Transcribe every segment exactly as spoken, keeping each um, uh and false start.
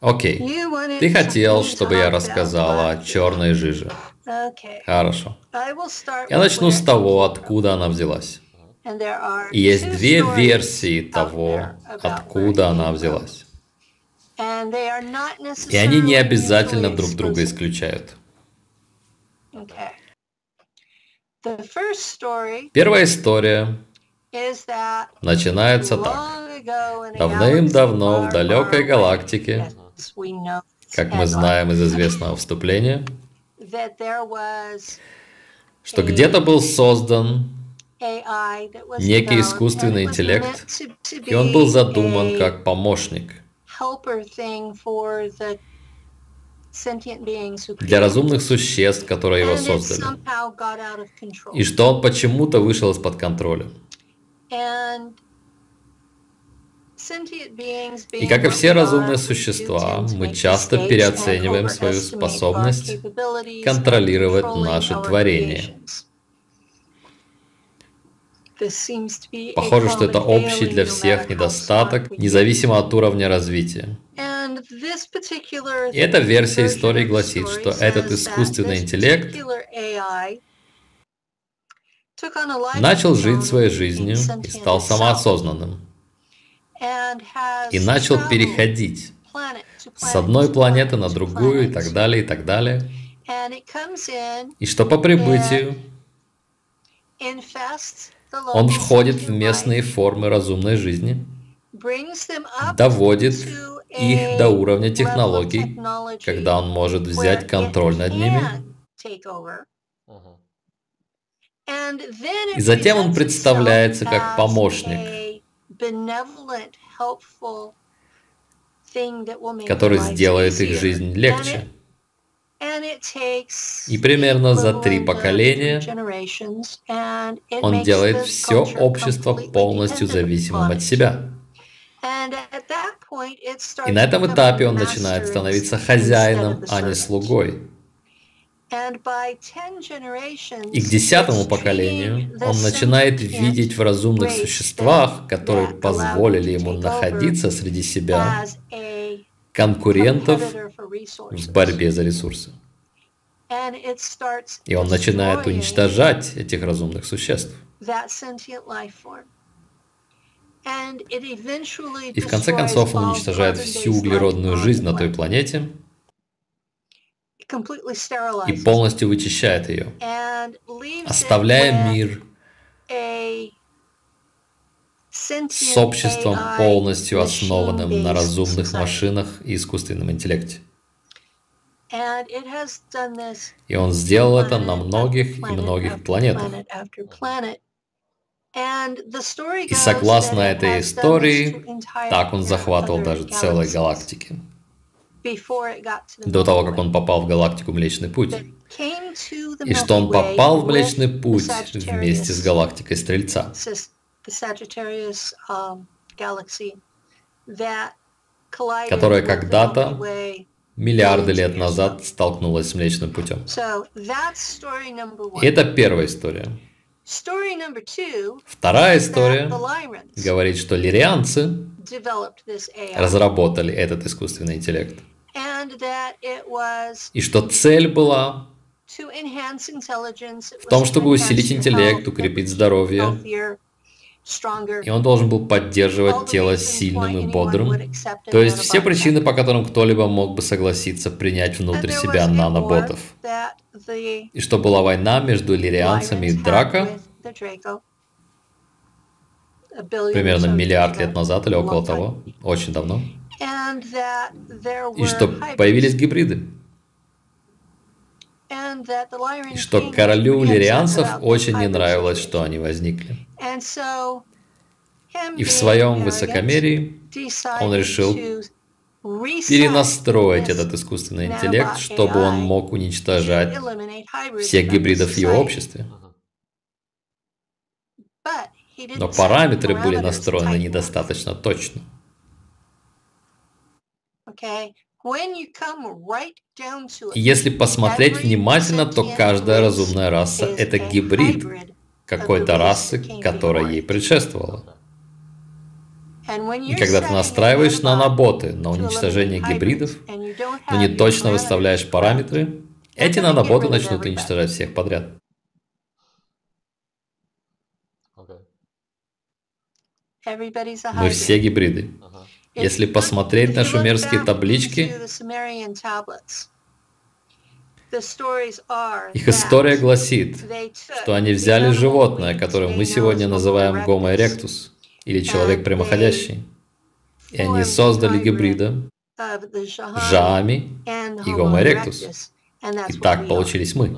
Окей. Ты хотел, чтобы я рассказала о черной жиже. Хорошо. Я начну с того, откуда она взялась. И есть две версии того, откуда она взялась. И они не обязательно друг друга исключают. Первая история начинается так. Давным-давно в далекой галактике, как мы знаем из известного вступления, что где-то был создан некий искусственный интеллект, и он был задуман как помощник для разумных существ, которые его создали, и что он почему-то вышел из-под контроля. И как и все разумные существа, мы часто переоцениваем свою способность контролировать наше творение. Похоже, что это общий для всех недостаток, независимо от уровня развития. И эта версия истории гласит, что этот искусственный интеллект начал жить своей жизнью и стал самоосознанным. И начал переходить с одной планеты на другую и так далее, и так далее. И что по прибытию он входит в местные формы разумной жизни, доводит их до уровня технологий, когда он может взять контроль над ними. И затем он представляется как помощник, который сделает их жизнь легче. И примерно за три поколения он делает все общество полностью зависимым от себя. И на этом этапе он начинает становиться хозяином, а не слугой. И к десятому поколению он начинает видеть в разумных существах, которые позволили ему находиться среди себя, конкурентов в борьбе за ресурсы. И он начинает уничтожать этих разумных существ. И в конце концов он уничтожает всю углеродную жизнь на той планете и полностью вычищает ее, оставляя мир с обществом, полностью основанным на разумных машинах и искусственном интеллекте. И он сделал это на многих и многих планетах. И согласно этой истории, так он захватывал даже целые галактики, до того, как он попал в галактику Млечный Путь. И что он попал в Млечный Путь вместе с галактикой Стрельца, которая когда-то, миллиарды лет назад, столкнулась с Млечным Путем. И это первая история. Вторая история говорит, что лирианцы разработали этот искусственный интеллект. И что цель была в том, чтобы усилить интеллект, укрепить здоровье. И он должен был поддерживать тело сильным и бодрым. То есть все причины, по которым кто-либо мог бы согласиться принять внутрь себя наноботов. И что была война между лирианцами и Драко, примерно миллиард лет назад или около того, очень давно. И что появились гибриды. И что королю лирианцев очень не нравилось, что они возникли. И в своем высокомерии он решил перенастроить этот искусственный интеллект, чтобы он мог уничтожать всех гибридов в его обществе. Но параметры были настроены недостаточно точно. И если посмотреть внимательно, то каждая разумная раса — это гибрид какой-то расы, которая ей предшествовала. И когда ты настраиваешь наноботы на уничтожение гибридов, но не точно выставляешь параметры, эти наноботы начнут уничтожать всех подряд. Мы все гибриды. Если посмотреть на шумерские таблички, их история гласит, что они взяли животное, которое мы сегодня называем Homo erectus, или человек прямоходящий, и они создали гибрида Жаами и Homo erectus. И так получились мы.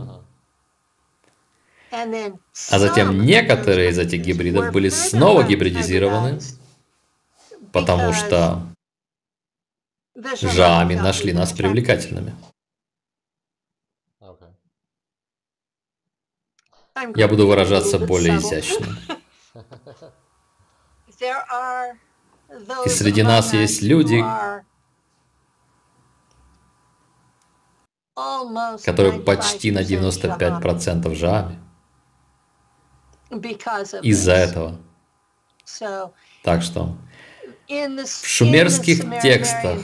А затем некоторые из этих гибридов были снова гибридизированы, потому что Жаами нашли нас привлекательными. Я буду выражаться более изящно. И среди нас есть люди, которые почти на девяносто пять процентов Жаами. Из-за этого. Так что в шумерских текстах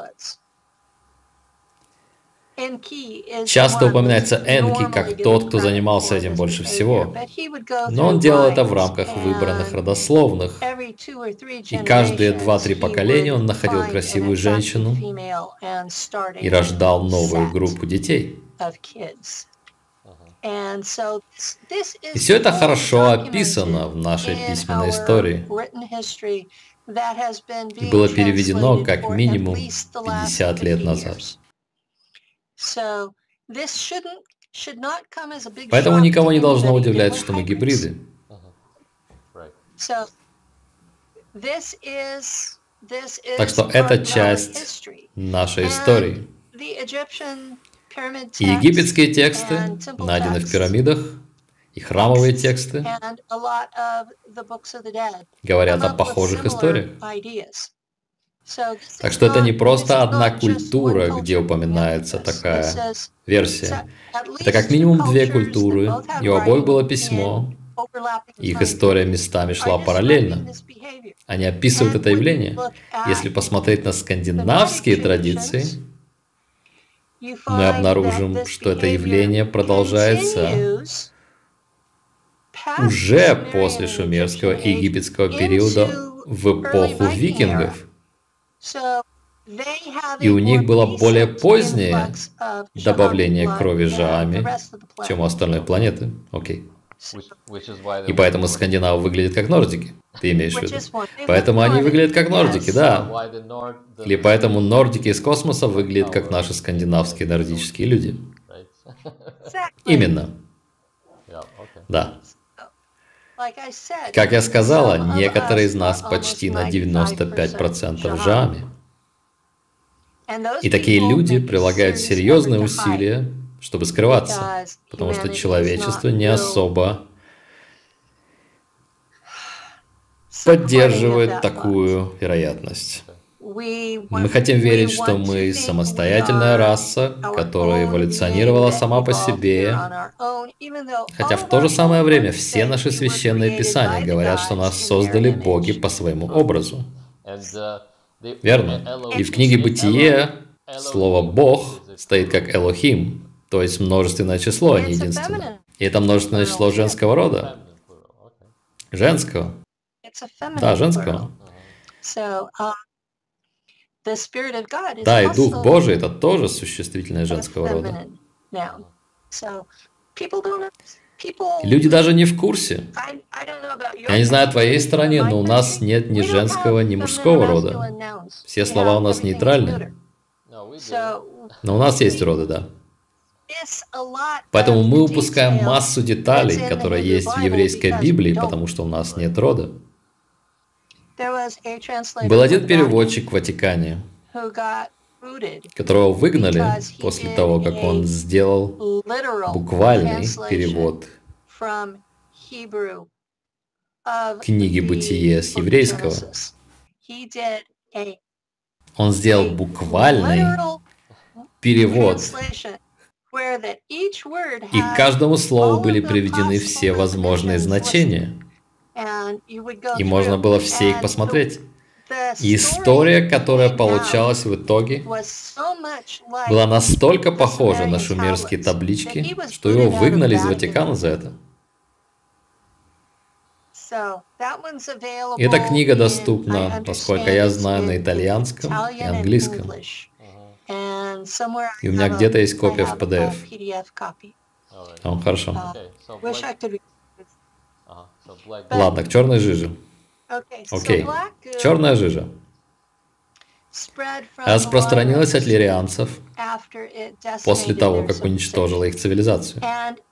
часто упоминается Энки как тот, кто занимался этим больше всего. Но он делал это в рамках выбранных родословных. И каждые два-три поколения он находил красивую женщину и рождал новую группу детей. И все это хорошо описано в нашей письменной истории. И было переведено как минимум пятьдесят лет назад. Поэтому никого не должно удивлять, что мы гибриды. Так что это часть нашей истории. И египетские тексты найдены в пирамидах, и храмовые тексты говорят о похожих историях. Так что это не просто одна культура, где упоминается такая версия. Это как минимум две культуры, и у обоих было письмо, и их история местами шла параллельно. Они описывают это явление. Если посмотреть на скандинавские традиции, мы обнаружим, что это явление продолжается уже после шумерского и египетского периода в эпоху викингов. И у них было более позднее добавление крови Жаами, чем у остальной планеты. Окей. И поэтому скандинавы выглядят как нордики, ты имеешь в виду. Поэтому они выглядят как нордики, да. Или поэтому нордики из космоса выглядят как наши скандинавские нордические люди. Именно. Да. Как я сказала, некоторые из нас почти на девяносто пять процентов Жаами. И такие люди прилагают серьезные усилия, чтобы скрываться, потому что человечество не особо поддерживает такую вероятность. Мы хотим верить, что мы самостоятельная раса, которая эволюционировала сама по себе, хотя в то же самое время все наши священные писания говорят, что нас создали боги по своему образу. Верно? И в книге «Бытие» слово «бог» стоит как «элохим», то есть множественное число, а не единственное. И это множественное число женского рода. Женского. Да, женского. Да, и Дух Божий — это тоже существительное женского рода. Люди даже не в курсе. Я не знаю о твоей стране, но у нас нет ни женского, ни мужского рода. Все слова у нас нейтральные. Но у нас есть роды, да. Поэтому мы упускаем массу деталей, которые есть в еврейской Библии, потому что у нас нет рода. Был один переводчик в Ватикане, которого выгнали после того, как он сделал буквальный перевод книги «Бытие» с еврейского. Он сделал буквальный перевод, и к каждому слову были приведены все возможные значения. И можно было все их посмотреть. И история, которая получалась в итоге, была настолько похожа на шумерские таблички, что его выгнали из Ватикана за это. Эта книга доступна, насколько я знаю, на итальянском и английском. И у меня где-то есть копия в пи ди эф. О, хорошо. Ладно, к черной жиже. Окей. Черная жижа распространилась от лирианцев после того, как уничтожила их цивилизацию.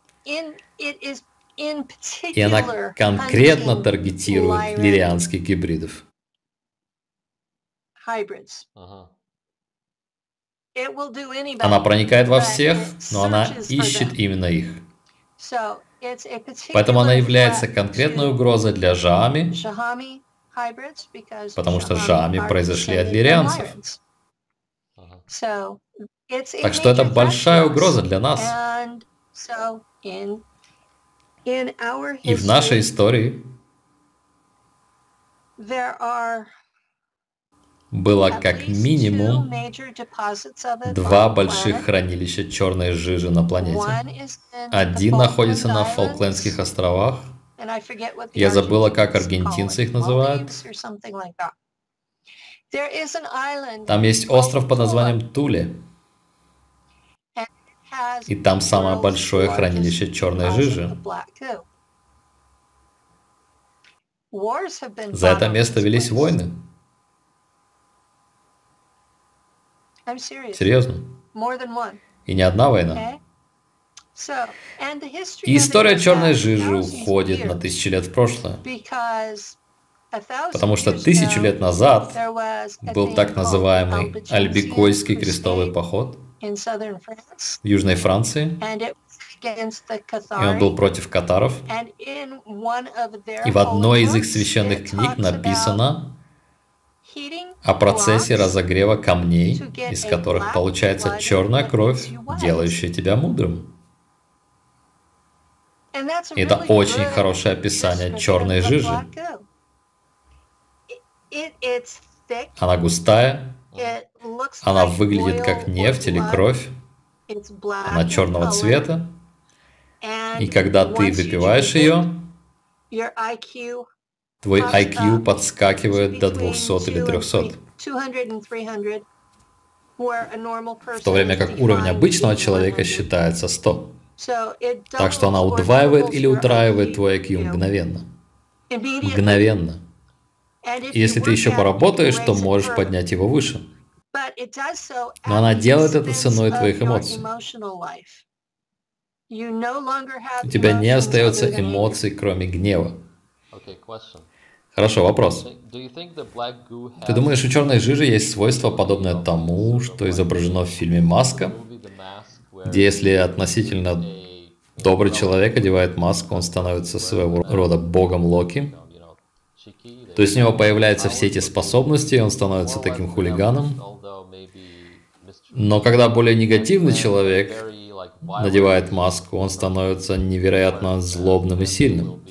И она конкретно таргетирует лирианских гибридов. Она проникает во всех, но она ищет именно их. Поэтому она является конкретной угрозой для жаами, потому что жаами произошли от лирианцев. Так что это большая угроза для нас. И в нашей истории было как минимум два больших хранилища черной жижи на планете. Один находится на Фолклендских островах. Я забыла, как аргентинцы их называют. Там есть остров под названием Туле. И там самое большое хранилище черной жижи. За это место велись войны. Серьезно. И не одна война. И история черной жижи уходит на тысячи лет в прошлое. Потому что тысячу лет назад был так называемый Альбикойский крестовый поход в Южной Франции. И он был против катаров. И в одной из их священных книг написано о процессе разогрева камней, из которых получается черная кровь, делающая тебя мудрым. И это очень хорошее описание черной жижи. Она густая, она выглядит как нефть или кровь, она черного цвета, и когда ты выпиваешь ее, твой ай кью подскакивает до двухсот или трёхсот. В то время как уровень обычного человека считается сто. Так что она удваивает или утраивает твой ай кью мгновенно. Мгновенно. И если ты еще поработаешь, то можешь поднять его выше. Но она делает это ценой твоих эмоций. У тебя не остается эмоций, кроме гнева. Хорошо, вопрос. Ты думаешь, у черной жижи есть свойство, подобное тому, что изображено в фильме «Маска», где если относительно добрый человек одевает маску, он становится своего рода богом Локи? То есть у него появляются все эти способности, и он становится таким хулиганом. Но когда более негативный человек надевает маску, он становится невероятно злобным и сильным.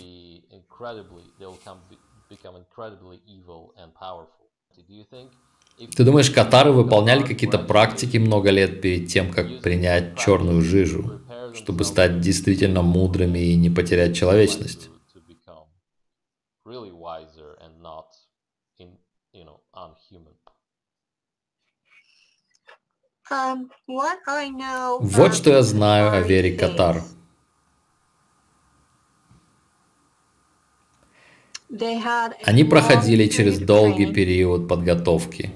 Ты думаешь, катары выполняли какие-то практики много лет перед тем, как принять черную жижу, чтобы стать действительно мудрыми и не потерять человечность? Вот что я знаю о вере катар. Они проходили через долгий период подготовки.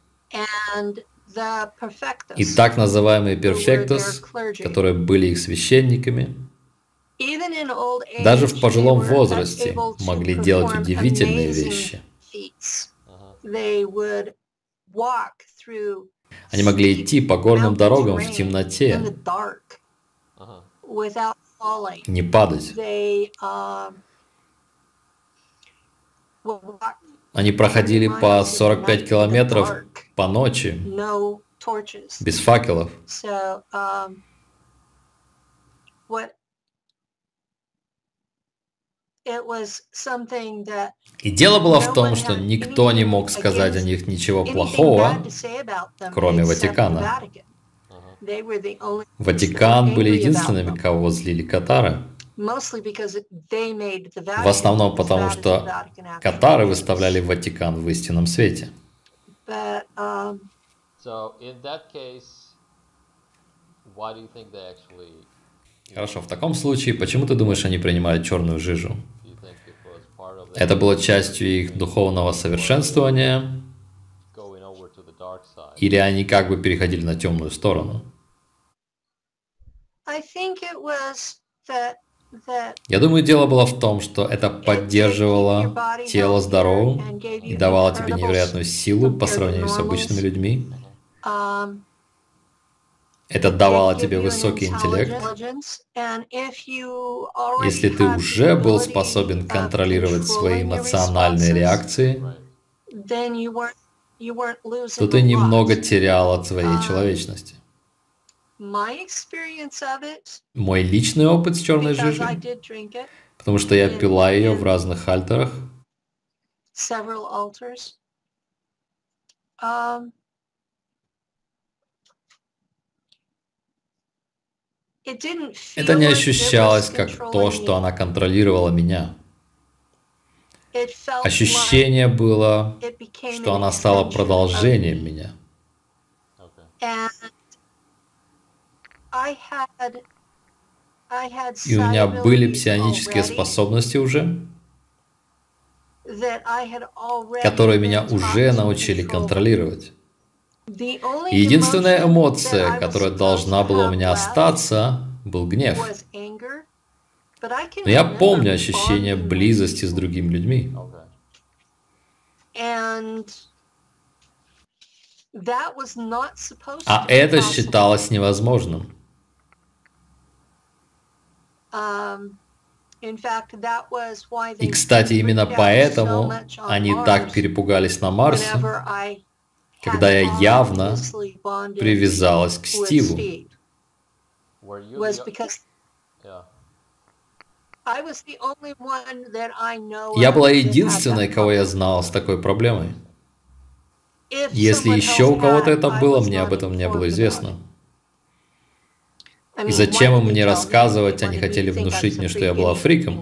И так называемые перфектос, которые были их священниками, даже в пожилом возрасте могли делать удивительные вещи. Они могли идти по горным дорогам в темноте, не падать. Они проходили по сорок пять километров по ночи, без факелов. И дело было в том, что никто не мог сказать о них ничего плохого, кроме Ватикана. Ватикан были единственными, кого злили катары. В основном потому, что катары выставляли Ватикан в истинном свете. Хорошо, в таком случае, почему ты думаешь, они принимали черную жижу? Это было частью их духовного совершенствования? Или они как бы переходили на темную сторону? Я думаю, дело было в том, что это поддерживало тело здоровым и давало тебе невероятную силу по сравнению с обычными людьми. Это давало тебе высокий интеллект. Если ты уже был способен контролировать свои эмоциональные реакции, то ты немного терял от своей человечности. Мой личный опыт с черной жижей, потому что я пила ее в разных альтарах. Это не ощущалось как то, что она контролировала меня. Ощущение было, что она стала продолжением меня. И у меня были псионические способности уже, которые меня уже научили контролировать. И единственная эмоция, которая должна была у меня остаться, был гнев. Но я помню ощущение близости с другими людьми. А это считалось невозможным. И, кстати, именно поэтому они так перепугались на Марсе, когда я явно привязалась к Стиву. Я была единственной, кого я знала с такой проблемой. Если еще у кого-то это было, мне об этом не было известно. И зачем им мне рассказывать, они хотели внушить мне, что я была фриком.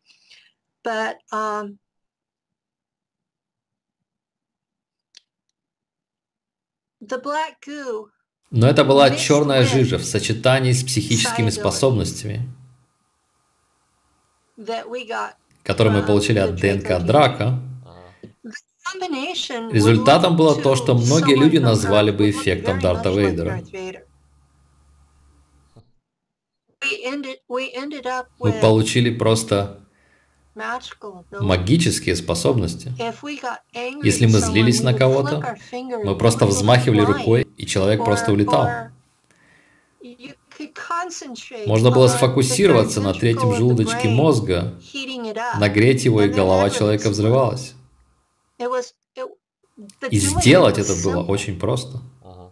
Но это была черная жижа в сочетании с психическими способностями, которые мы получили от ДНК Драка. Результатом было то, что многие люди назвали бы эффектом Дарта Вейдера. Мы получили просто магические способности. Если мы злились на кого-то, мы просто взмахивали рукой, и человек просто улетал. Можно было сфокусироваться на третьем желудочке мозга, нагреть его, и голова человека взрывалась. И сделать это было очень просто.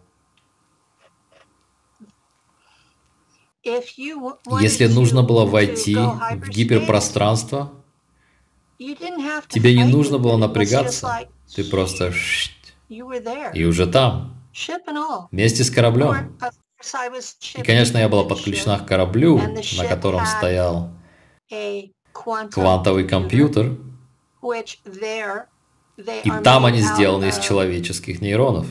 Если нужно было войти в гиперпространство, тебе не нужно было напрягаться, ты просто и уже там, вместе с кораблем. И, конечно, я была подключена к кораблю, на котором стоял квантовый компьютер, и там они сделаны из человеческих нейронов.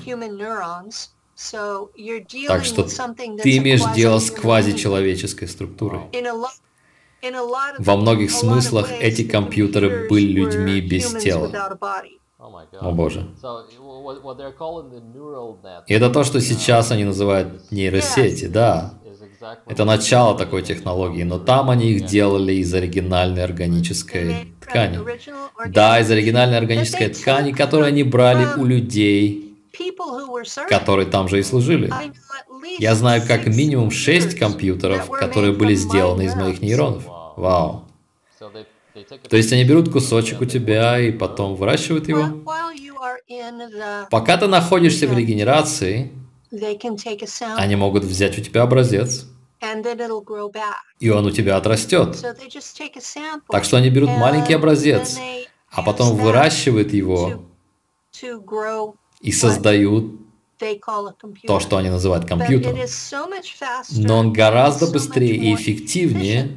Так что ты имеешь дело с квазичеловеческой структурой. Во многих смыслах эти компьютеры были людьми без тела. О боже. И это то, что сейчас они называют нейросети, да. Это начало такой технологии, но там они их делали из оригинальной органической ткани. Да, из оригинальной органической ткани, которую они брали у людей, которые там же и служили. Я знаю как минимум шесть компьютеров, которые были сделаны из моих нейронов. Вау. То есть они берут кусочек у тебя и потом выращивают его. Пока ты находишься в регенерации, они могут взять у тебя образец и он у тебя отрастет. Так что они берут маленький образец, а потом выращивают его и создают то, что они называют компьютером. Но он гораздо быстрее и эффективнее,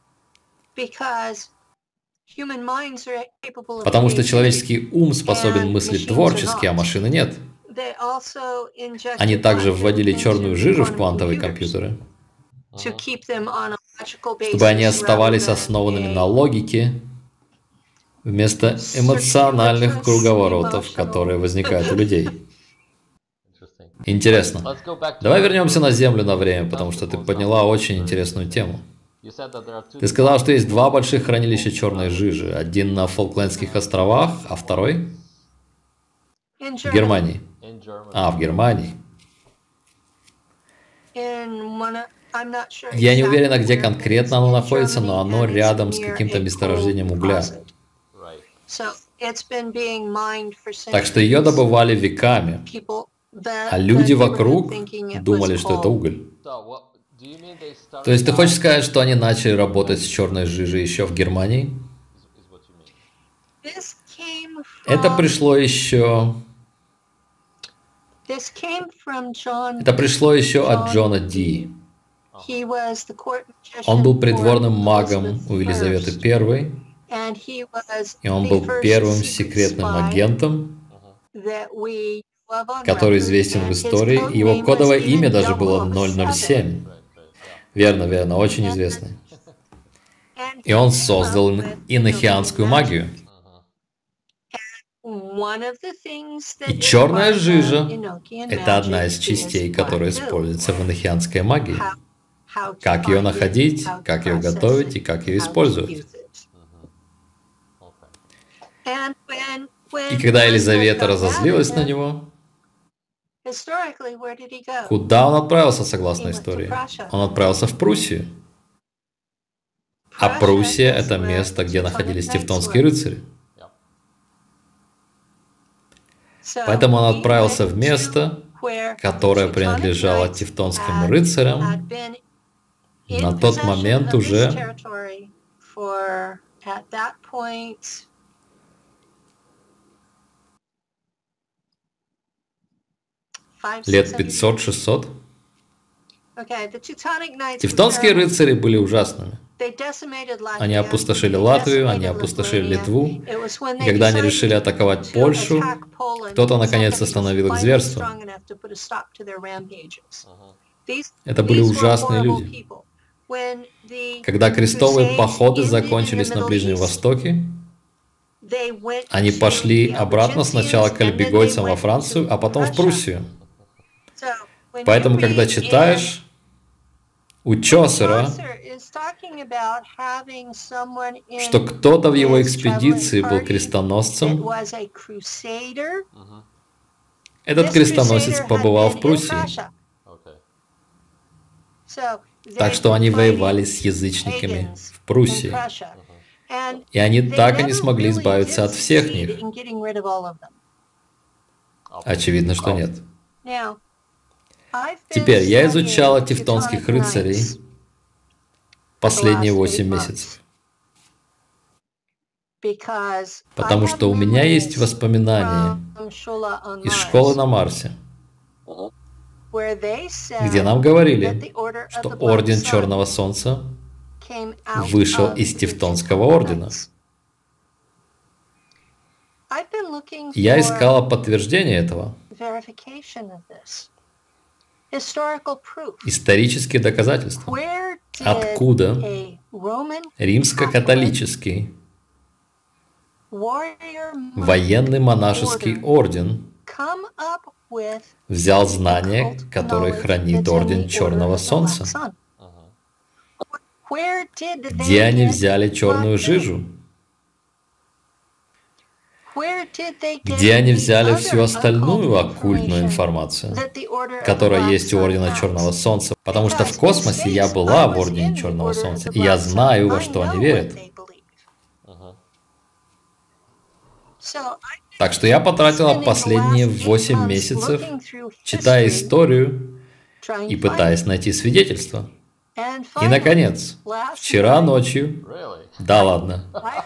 потому что человеческий ум способен мыслить творчески, а машины нет. Они также вводили черную жижу в квантовые компьютеры, чтобы они оставались основанными на логике вместо эмоциональных круговоротов, которые возникают у людей. Интересно. Давай вернемся на Землю на время, потому что ты подняла очень интересную тему. Ты сказал, что есть два больших хранилища черной жижи. Один на Фолклендских островах, а второй в Германии. А, в Германии. Я не уверена, где конкретно оно находится, но оно рядом с каким-то месторождением угля. Так что ее добывали веками, а люди вокруг думали, что это уголь. То есть ты хочешь сказать, что они начали работать с черной жижей еще в Германии? Это пришло еще... Это пришло еще от Джона Ди. Он был придворным магом у Елизаветы Первой, и он был первым секретным агентом, который известен в истории. Его кодовое имя даже было ноль ноль семь. Верно, верно, очень известный. И он создал инохианскую магию. И черная жижа – это одна из частей, которая используется в инохианской магии. Как ее находить, как ее готовить и как ее использовать. И когда Елизавета разозлилась на него, куда он отправился, согласно истории? Он отправился в Пруссию. А Пруссия – это место, где находились тевтонские рыцари. Поэтому он отправился в место, которое принадлежало тевтонским рыцарям, на тот момент уже лет пятьсот-шестьсот. Тевтонские рыцари были ужасными. Они опустошили Латвию, они опустошили Литву. И когда они решили атаковать Польшу, кто-то наконец остановил их зверство. Это были ужасные люди. Когда крестовые походы закончились на Ближнем Востоке, они пошли обратно сначала к альбегойцам во Францию, а потом в Пруссию. Поэтому, когда читаешь у Чосера, что кто-то в его экспедиции был крестоносцем, этот крестоносец побывал в Пруссии. Так что они воевали с язычниками в Пруссии. И они так и не смогли избавиться от всех них. Очевидно, что нет. Теперь я изучала тевтонских рыцарей последние восемь месяцев. Потому что у меня есть воспоминания из школы на Марсе, где нам говорили, что Орден Черного Солнца вышел из Тевтонского ордена. Я искала подтверждение этого. Исторические доказательства. Откуда римско-католический военный монашеский орден взял знания, которые хранит Орден Черного Солнца? Где они взяли черную жижу? Где они взяли всю остальную оккультную информацию, которая есть у Ордена Черного Солнца? Потому что в космосе я была в Ордене Черного Солнца, и я знаю, во что они верят. Так что я потратила последние восемь месяцев, читая историю и пытаясь найти свидетельства. И, наконец, вчера ночью, да ладно,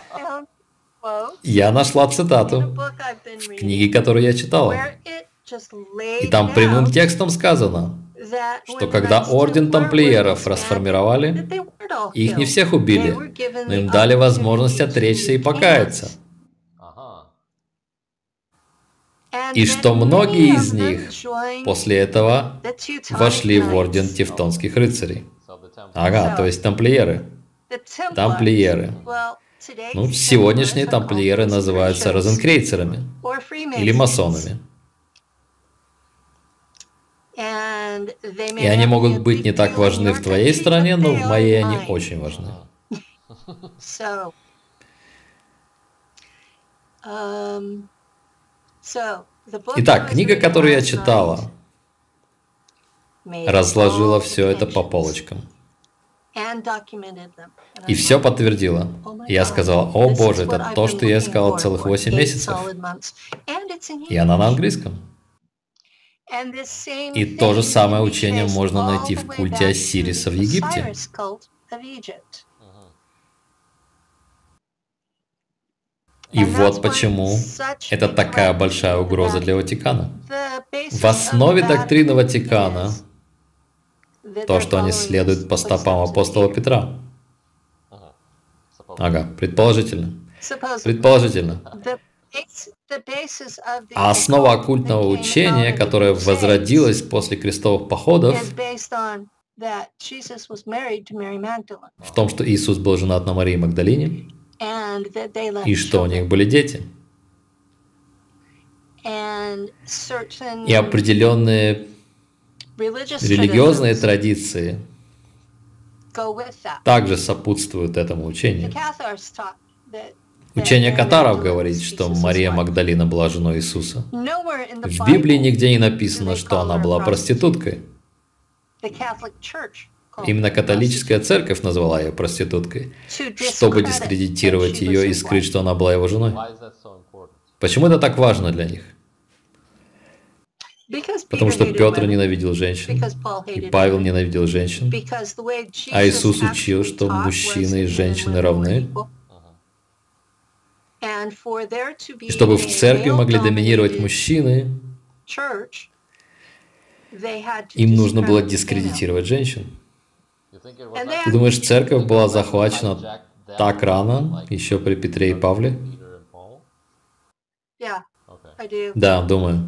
я нашла цитату в книге, которую я читала. И там прямым текстом сказано, что когда орден тамплиеров расформировали, их не всех убили, но им дали возможность отречься и покаяться. И что многие из них после этого вошли в орден тевтонских рыцарей. Ага, то есть тамплиеры. Тамплиеры. Ну, сегодняшние тамплиеры называются розенкрейцерами или масонами. И они могут быть не так важны в твоей стране, но в моей они очень важны. Итак, книга, которую я читала, разложила все это по полочкам. И все подтверждила. Я сказала: о боже, это то, что я искала целых восемь месяцев. И она на английском. И то же самое учение можно найти в культе Осириса в Египте. И вот почему это такая большая угроза для Ватикана. В основе доктрины Ватикана то, что они следуют по стопам апостола Петра. Ага, предположительно. Предположительно. А основа оккультного учения, которое возродилось после крестовых походов, в том, что Иисус был женат на Марии Магдалине, и что у них были дети. И определенные религиозные традиции также сопутствуют этому учению. Учение катаров говорит, что Мария Магдалина была женой Иисуса. В Библии нигде не написано, что она была проституткой. Именно католическая церковь назвала ее проституткой, чтобы дискредитировать ее и скрыть, что она была его женой. Почему это так важно для них? Потому что Петр ненавидел женщин, и Павел ненавидел женщин, а Иисус учил, что мужчины и женщины равны. И чтобы в церкви могли доминировать мужчины, им нужно было дискредитировать женщин. Ты думаешь, церковь была захвачена так рано, еще при Петре и Павле? Да, думаю.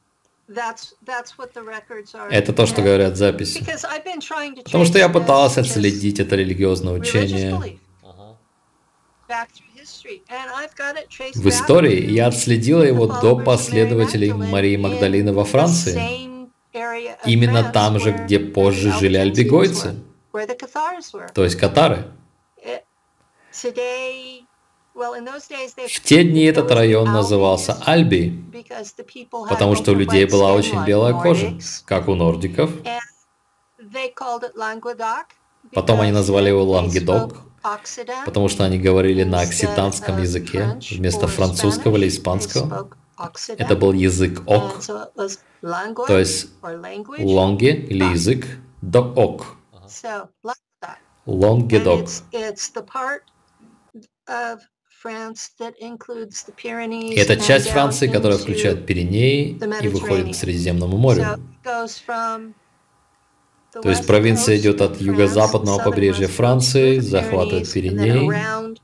Это то, что говорят записи. Потому что я пытался отследить это религиозное учение. В истории я отследила его до последователей Марии Магдалины во Франции. Именно там же, где позже жили альбигойцы, то есть катары. В те дни этот район назывался Альби, потому что у людей была очень белая кожа, как у нордиков. Потом они назвали его Лангедок, потому что они говорили на окситанском языке вместо французского или испанского. Это был язык ок, то есть лонги или язык до ок. Лонгедок. Это часть Франции, которая включает Пиренеи и выходит к Средиземному морю. То есть провинция идет от юго-западного побережья Франции, захватывает Пиренеи,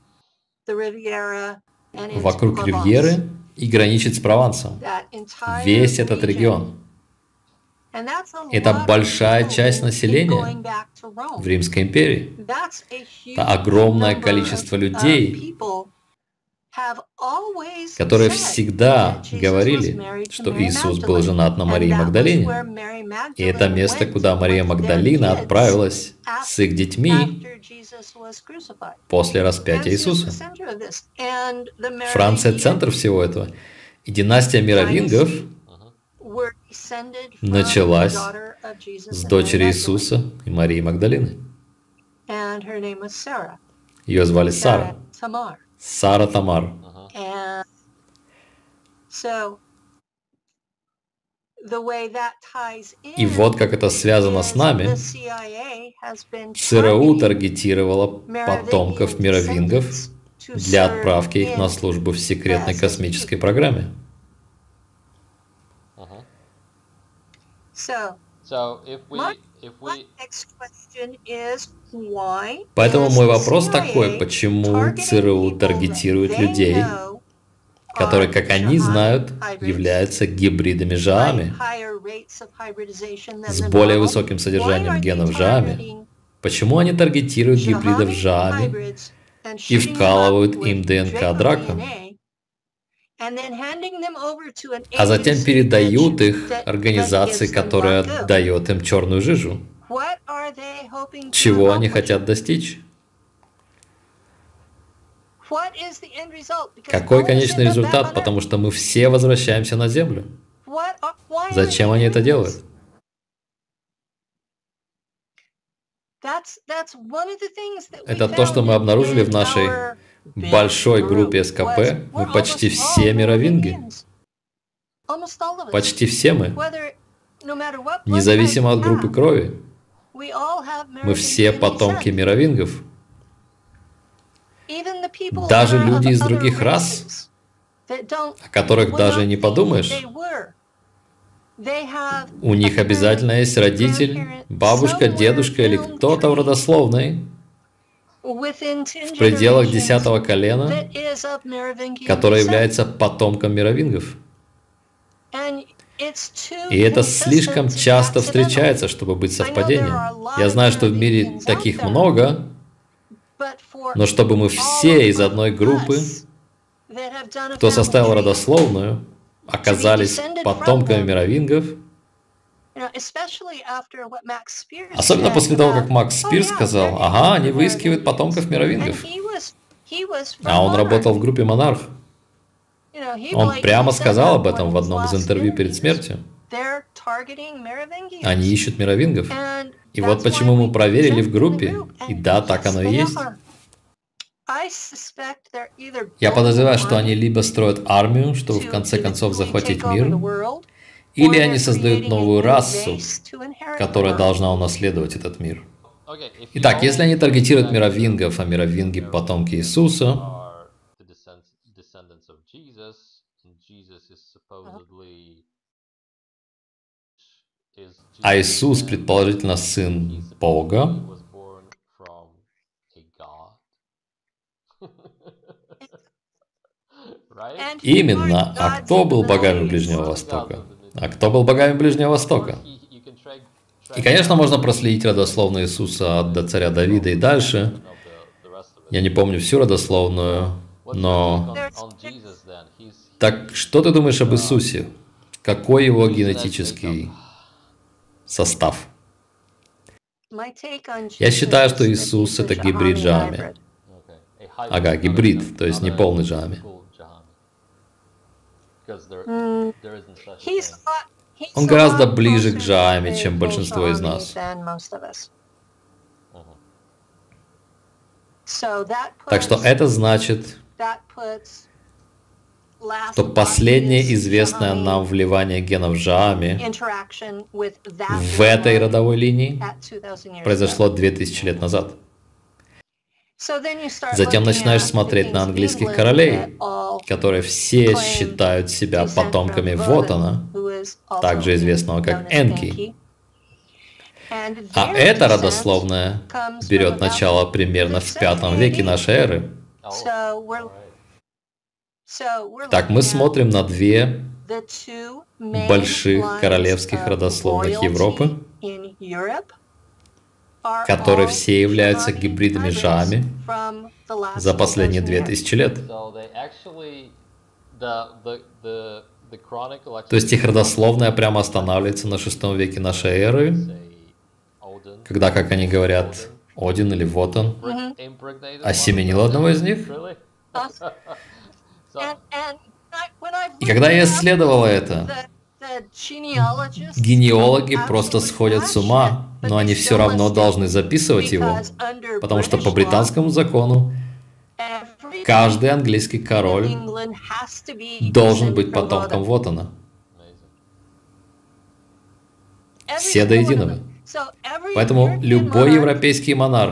вокруг Ривьеры и граничит с Провансом. Весь этот регион. Это большая часть населения в Римской империи. Это огромное количество людей, которые всегда говорили, что Иисус был женат на Марии Магдалине. И это место, куда Мария Магдалина отправилась с их детьми после распятия Иисуса. Франция — центр всего этого. И династия мировингов началась с дочери Иисуса и Марии Магдалины. Ее звали Сара. Сара Тамар. И вот как это связано с нами. ЦРУ таргетировала потомков мировингов для отправки их на службу в секретной космической программе. Поэтому мой вопрос такой: почему ЦРУ таргетирует людей, которые, как они знают, являются гибридами ЖААМи, с более высоким содержанием генов ЖААМи? Почему они таргетируют гибридов ЖААМи и вкалывают им ДНК дракон, а затем передают их организации, которая дает им черную жижу? Чего они хотят достичь? Какой конечный результат? Потому что мы все возвращаемся на Землю. Зачем они это делают? Это то, что мы обнаружили в нашей большой группе СКП. Мы почти все мировинги. Почти все мы. Независимо от группы крови. Мы все потомки мировингов. Даже люди из других рас, о которых даже не подумаешь, у них обязательно есть родитель, бабушка, дедушка или кто-то в родословной в пределах десятого колена, который является потомком мировингов. И это слишком часто встречается, чтобы быть совпадением. Я знаю, что в мире таких много, но чтобы мы все из одной группы, кто составил родословную, оказались потомками мировингов, особенно после того, как Макс Спирс сказал: ага, они выискивают потомков мировингов. А он работал в группе «Монарх». Он прямо сказал об этом в одном из интервью перед смертью. Они ищут мировингов. И вот почему мы проверили в группе. И да, так оно и есть. Я подозреваю, что они либо строят армию, чтобы в конце концов захватить мир, или они создают новую расу, которая должна унаследовать этот мир. Итак, если они таргетируют мировингов, а мировинги — потомки Иисуса, а Иисус, предположительно, сын Бога, именно. А кто был богами Ближнего Востока? А кто был богами Ближнего Востока? И, конечно, можно проследить родословную Иисуса от до царя Давида и дальше. Я не помню всю родословную, но... Так что ты думаешь об Иисусе? Какой его генетический состав? Я считаю, что Иисус — это гибрид ЖААМи. Ага, гибрид, то есть не полный ЖААМи. Он гораздо ближе к ЖААМи, чем большинство из нас. Так что это значит, что последнее известное нам вливание генов ЖААМи в этой родовой линии произошло две тысячи лет назад. Затем начинаешь смотреть на английских королей, которые все считают себя потомками Вотана, также известного как Энки. А эта родословная берет начало примерно в пятом веке нашей эры. Так мы смотрим на две больших королевских родословных Европы, которые все являются гибридами ЖААМи за последние две тысячи лет. То есть их родословная прямо останавливается на шестом веке нашей эры, когда, как они говорят, Один или Вотан осеменил одного из них. И когда я исследовал это, генеалоги просто сходят с ума, но они все равно должны записывать его, потому что по британскому закону каждый английский король должен быть потомком Вотана. Все до единого. Поэтому любой европейский монарх,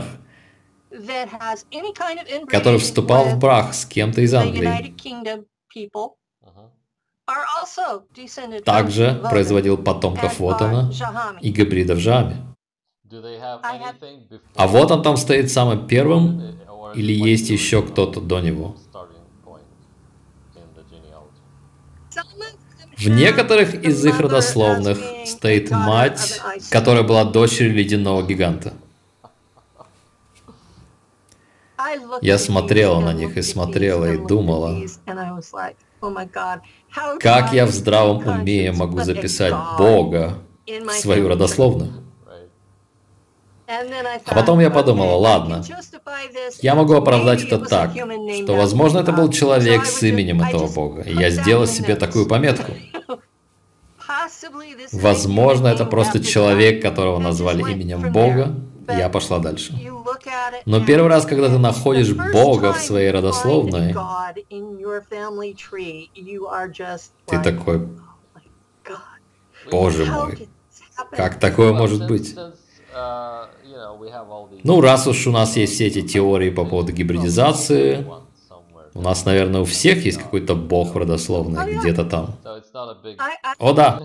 который вступал в брак с кем-то из Англии, также производил потомков Вотана и гибридов Жами. А вот он там стоит самым первым, или есть еще кто-то до него? В некоторых из их родословных стоит мать, которая была дочерью ледяного гиганта. Я смотрела на них и смотрела и думала, как я в здравом уме могу записать Бога в свою родословную? А потом я подумала, ладно, я могу оправдать это так, что, возможно, это был человек с именем этого Бога, и я сделала себе такую пометку. Возможно, это просто человек, которого назвали именем Бога, и я пошла дальше. Но первый раз, когда ты находишь Бога в своей родословной, ты такой, Боже мой, как такое может быть? Ну, раз уж у нас есть все эти теории по поводу гибридизации, у нас, наверное, у всех есть какой-то бог в родословной где-то там. О, да.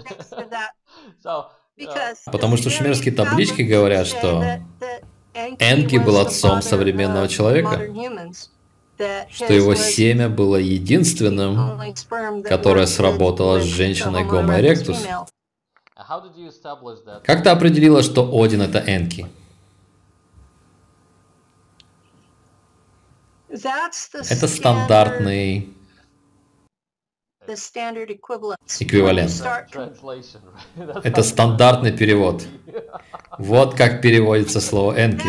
Потому что шумерские таблички говорят, что Энки был отцом современного человека, что его семя было единственным, которое сработало с женщиной Homo erectus. Как ты определила, что Один — это Энки? Это стандартный эквивалент. Это стандартный перевод. Вот как переводится слово Энки.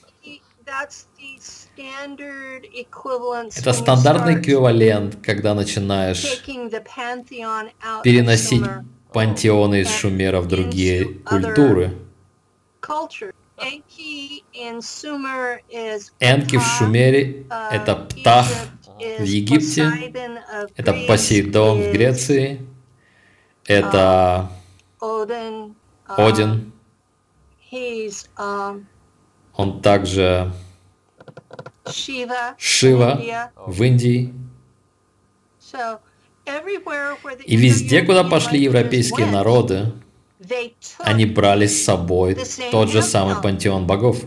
Это стандартный эквивалент, когда начинаешь переносить пантеоны из Шумера в другие культуры. Энки в Шумере — это Птах в Египте, это Посейдон в Греции, это Один. Он также Шива в Индии. И везде, куда пошли европейские народы, они брали с собой тот же самый пантеон богов.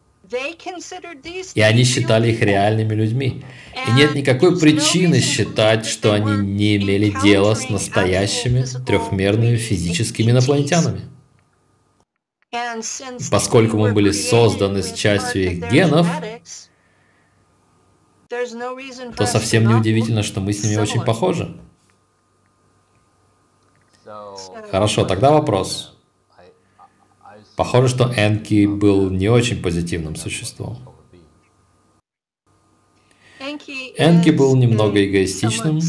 И они считали их реальными людьми. И нет никакой причины считать, что они не имели дела с настоящими трехмерными физическими инопланетянами. Поскольку мы были созданы с частью их генов, то совсем неудивительно, что мы с ними очень похожи. Хорошо, тогда вопрос. Похоже, что Энки был не очень позитивным существом. Энки был немного эгоистичным.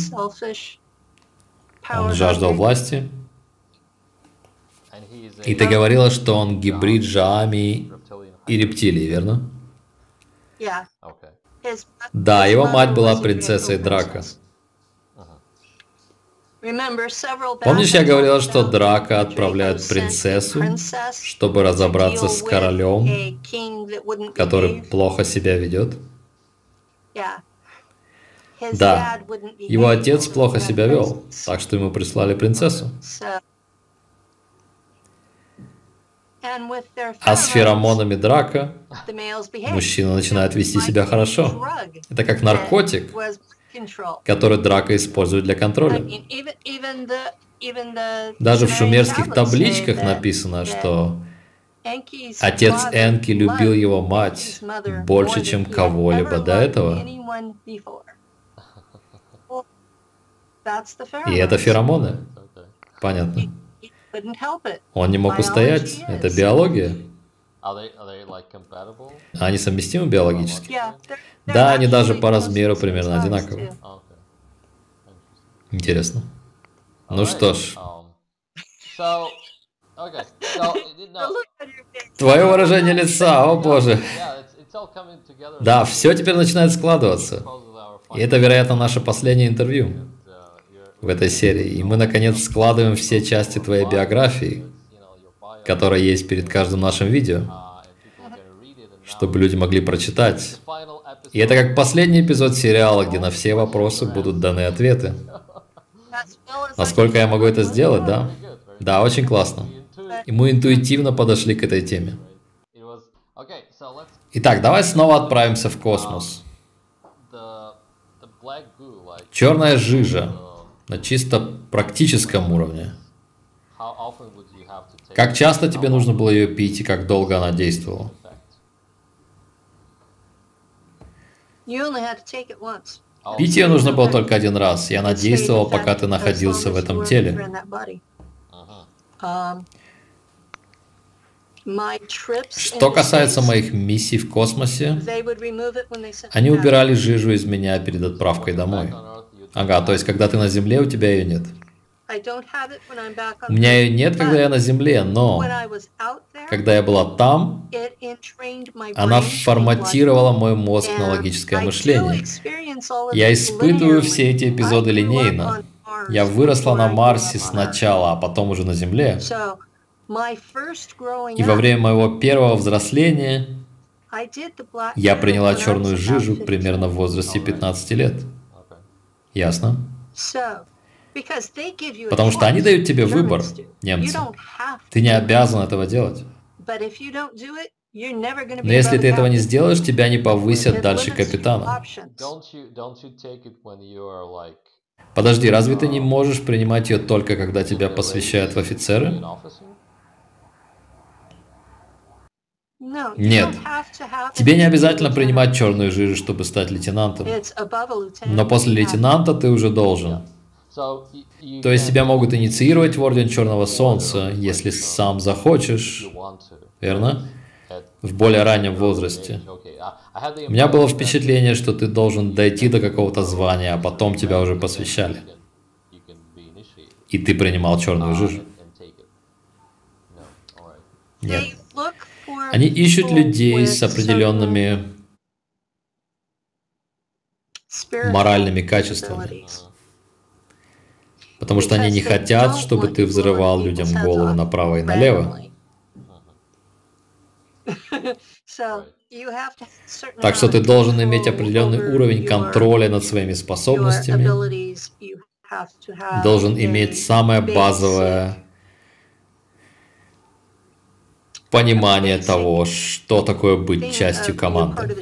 Он жаждал власти. И ты говорила, что он гибрид Жаами и рептилии, верно? Да, его мать была принцессой Драка. Помнишь, я говорила, что Драка отправляет принцессу, чтобы разобраться с королем, который плохо себя ведет? Да, его отец плохо себя вел, так что ему прислали принцессу. А с феромонами Драка мужчина начинает вести себя хорошо. Это как наркотик, который Драка использует для контроля. Даже в шумерских табличках написано, что отец Энки любил его мать больше, чем кого-либо до этого. И это феромоны. Понятно. Он не мог устоять. Это биология. Они совместимы биологически? Да, они даже по размеру примерно одинаковы. Интересно. Ну что ж. Твое выражение лица, о боже. Да, все теперь начинает складываться. И это, вероятно, наше последнее интервью в этой серии. И мы, наконец, складываем все части твоей биографии. которая есть перед каждым нашим видео, чтобы люди могли прочитать. И это как последний эпизод сериала, где на все вопросы будут даны ответы. Насколько я могу это сделать, да? Да, очень классно. И мы интуитивно подошли к этой теме. Итак, давай снова отправимся в космос. Черная жижа на чисто практическом уровне. Как часто тебе нужно было ее пить и как долго она действовала? Пить ее нужно было только один раз, и она действовала, пока ты находился в этом теле. Что касается моих миссий в космосе, они убирали жижу из меня перед отправкой домой. Ага, то есть когда ты на Земле, у тебя ее нет. У меня ее нет, когда я на Земле, но когда я была там, она форматировала мой мозг на логическое мышление. Я испытываю все эти эпизоды линейно. Я выросла на Марсе сначала, а потом уже на Земле. И во время моего первого взросления я приняла черную жижу примерно в возрасте пятнадцати лет. Ясно? Потому что они дают тебе выбор, немцы. Ты не обязан этого делать. Но если ты этого не сделаешь, тебя не повысят дальше капитана. Подожди, разве ты не можешь принимать ее только, когда тебя посвящают в офицеры? Нет. Тебе не обязательно принимать черную жижу, чтобы стать лейтенантом. Но после лейтенанта ты уже должен. То есть тебя могут инициировать в Орден Черного Солнца, если сам захочешь, верно? В более раннем возрасте. У меня было впечатление, что ты должен дойти до какого-то звания, а потом тебя уже посвящали. И ты принимал черную жижу. Нет. Они ищут людей с определенными моральными качествами. Потому что они не хотят, чтобы ты взрывал людям голову направо и налево. Так что ты должен иметь определенный уровень контроля над своими способностями, должен иметь самое базовое понимание того, что такое быть частью команды.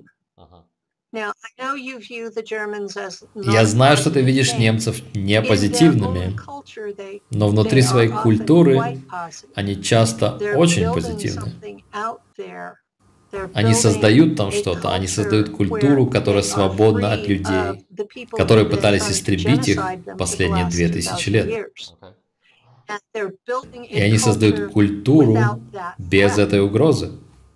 Я знаю, что ты видишь немцев не позитивными, но внутри своей культуры они часто очень позитивны. Они создают там что-то, они создают культуру, которая свободна от людей, которые пытались истребить их последние две тысячи лет. И они создают культуру без этой угрозы.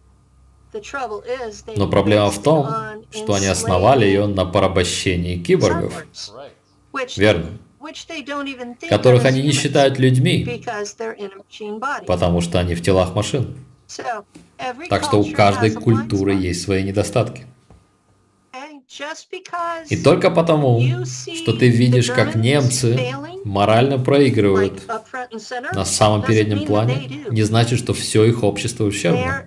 Но проблема в том, что они основали ее на порабощении киборгов, верно, которых они не считают людьми, потому что они в телах машин. Так что у каждой культуры есть свои недостатки. И только потому, что ты видишь, как немцы морально проигрывают на самом переднем плане, не значит, что все их общество ущербно.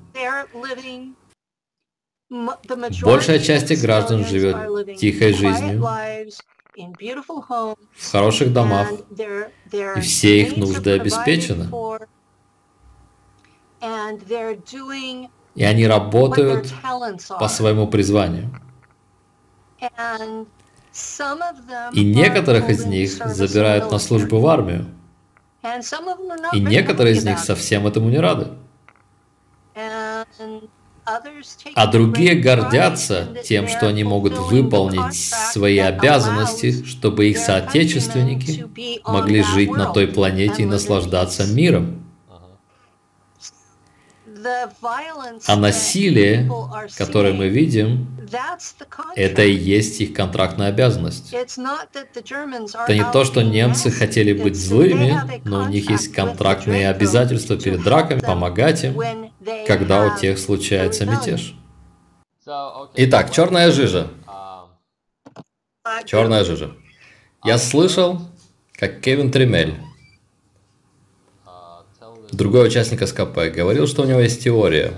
Большая часть их граждан живет тихой жизнью, в хороших домах, и все их нужды обеспечены. И они работают по своему призванию. И некоторых из них забирают на службу в армию. И некоторые из них совсем этому не рады. А другие гордятся тем, что они могут выполнить свои обязанности, чтобы их соотечественники могли жить на той планете и наслаждаться миром. А насилие, которое мы видим, это и есть их контрактная обязанность. Это не то, что немцы хотели быть злыми, но у них есть контрактные обязательства перед драками, помогать им, когда у тех случается мятеж. Итак, черная жижа. Черная жижа. Я слышал, как Кевин Тремель другой участник СКП, говорил, что у него есть теория,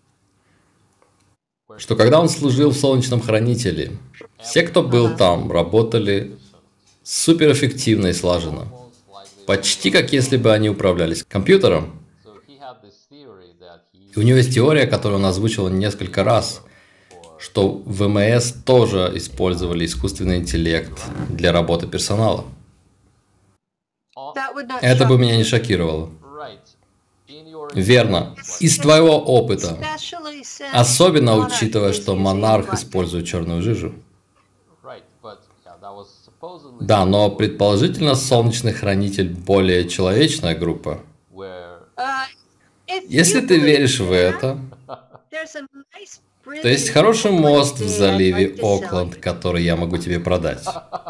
что когда он служил в Солнечном Хранителе, все, кто был там, работали суперэффективно и слаженно. Почти как если бы они управлялись компьютером. И у него есть теория, которую он озвучил несколько раз, что в ВМС тоже использовали искусственный интеллект для работы персонала. Это бы меня не шокировало. Верно. Из твоего опыта, особенно учитывая, что монарх использует черную жижу. Да, но предположительно Солнечный Хранитель более человечная группа. Если ты веришь в это, то есть хороший мост в заливе Окленд, который я могу тебе продать.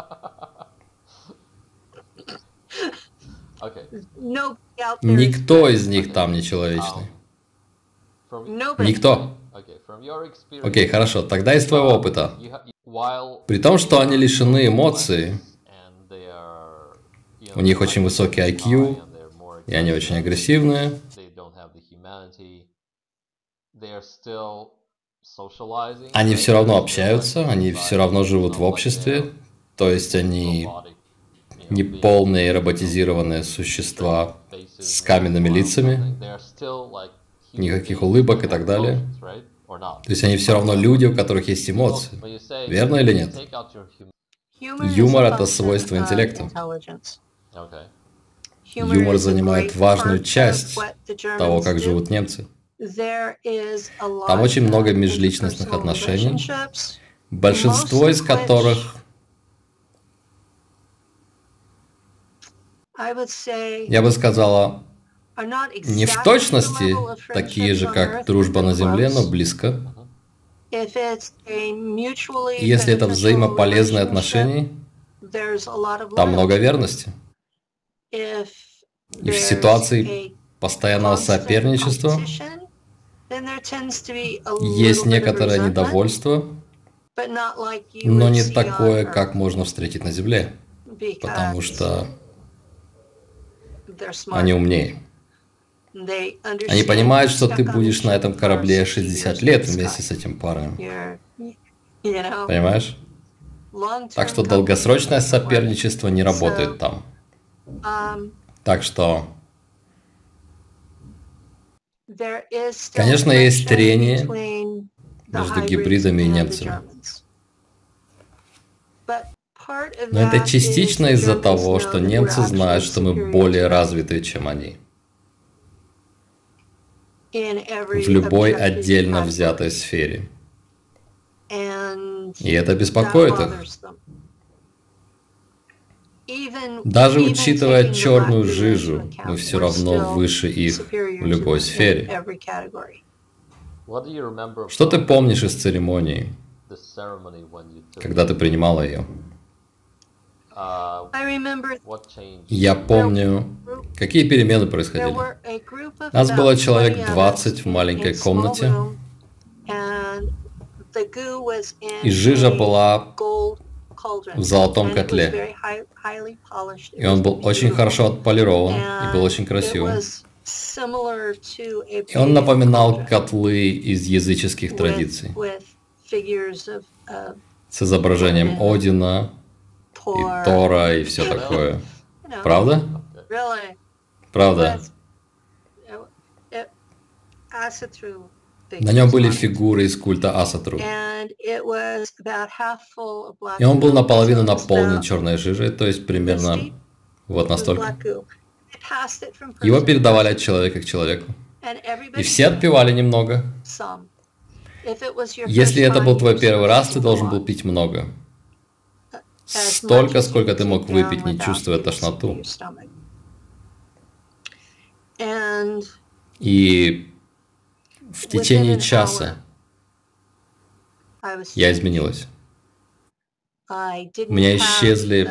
Никто из них там не человечный. Никто. Окей, okay, хорошо. Тогда из твоего опыта. При том, что они лишены эмоций, у них очень высокий ай кью, и они очень агрессивные, они все равно общаются, они все равно живут в обществе, то есть они не полные роботизированные существа с каменными лицами, никаких улыбок и так далее. То есть они все равно люди, у которых есть эмоции. Верно или нет? Юмор – это свойство интеллекта. Юмор занимает важную часть того, как живут немцы. Там очень много межличностных отношений, большинство из которых, я бы сказала, не в точности такие же, как дружба на Земле, но близко. Если это взаимополезные отношения, там много верности. И в ситуации постоянного соперничества есть некоторое недовольство, но не такое, как можно встретить на Земле, потому что они умнее. Они понимают, что ты будешь на этом корабле шестьдесят лет вместе с этим парнем. Понимаешь? Так что долгосрочное соперничество не работает там. Так что, конечно, есть трение между гибридами и немцами. Но это частично из-за того, что немцы знают, что мы более развитые, чем они. В любой отдельно взятой сфере. И это беспокоит их. Даже учитывая черную жижу, мы все равно выше их в любой сфере. Что ты помнишь из церемонии, когда ты принимала ее? Я помню, какие перемены происходили. Нас было человек двадцать в маленькой комнате, и жижа была в золотом котле. И он был очень хорошо отполирован и был очень красивым. И он напоминал котлы из языческих традиций. С изображением Одина и Тора и все такое. Правда? Правда. На нем были фигуры из культа Асатру. И он был наполовину наполнен черной жижей, то есть примерно вот настолько. Его передавали от человека к человеку. И все отпивали немного. Если это был твой первый раз, ты должен был пить много. Столько, сколько ты мог выпить, не чувствуя тошноту. И в течение часа я изменилась. У меня исчезли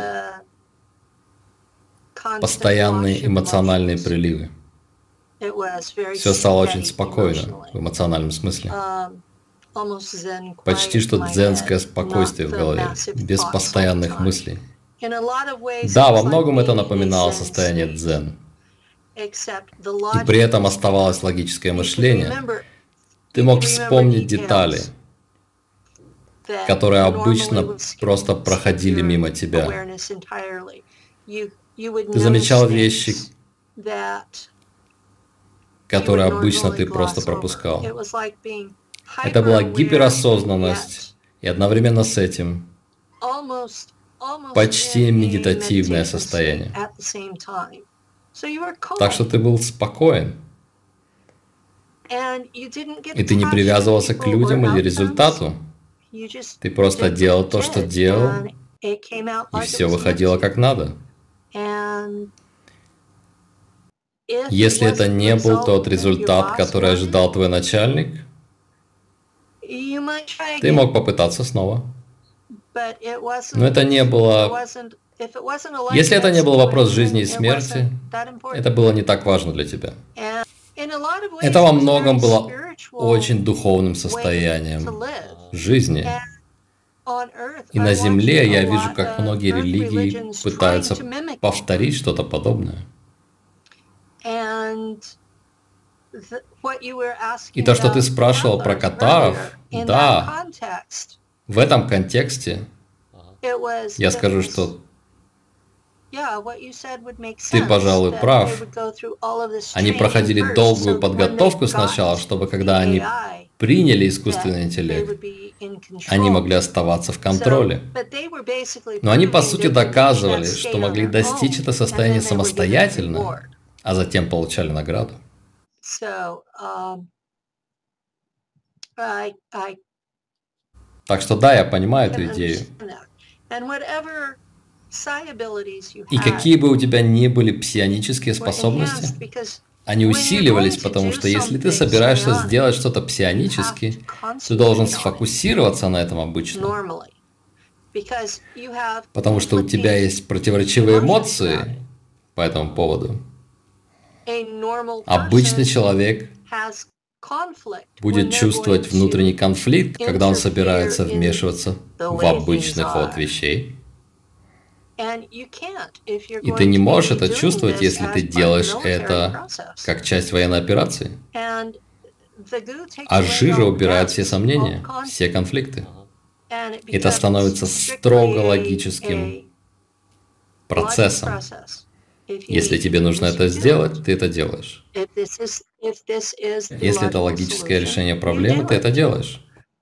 постоянные эмоциональные приливы. Все стало очень спокойно в эмоциональном смысле. Почти что дзенское спокойствие в голове, без постоянных мыслей. Да, во многом это напоминало состояние дзен. и при этом оставалось логическое мышление, ты мог вспомнить детали, которые обычно просто проходили мимо тебя. Ты замечал вещи, которые обычно ты просто пропускал. Это была гиперосознанность, и одновременно с этим почти медитативное состояние. Так что ты был спокоен. И ты не привязывался к людям или результату. Ты просто делал то, что делал, и все выходило как надо. Если это не был тот результат, который ожидал твой начальник, ты мог попытаться снова. Но это не было... Если это не был вопрос жизни и смерти, это было не так важно для тебя. Это во многом было очень духовным состоянием жизни. И на Земле я вижу, как многие религии пытаются повторить что-то подобное. И то, что ты спрашивал про катаров, да, в этом контексте я скажу, что ты, пожалуй, прав. Они проходили долгую подготовку сначала, чтобы когда они приняли искусственный интеллект, они могли оставаться в контроле. Но они, по сути, доказывали, что могли достичь это состояние самостоятельно, а затем получали награду. Так что да, я понимаю эту идею. И какие бы у тебя ни были псионические способности, они усиливались, потому что если ты собираешься сделать что-то псионически, ты должен сфокусироваться на этом обычно. Потому что у тебя есть противоречивые эмоции по этому поводу. Обычный человек будет чувствовать внутренний конфликт, когда он собирается вмешиваться в обычный ход вещей. И ты не можешь это чувствовать, если ты делаешь это как часть военной операции. А жижа убирает все сомнения, все конфликты. Это становится строго логическим процессом. Если тебе нужно это сделать, ты это делаешь. Если это логическое решение проблемы, ты это делаешь.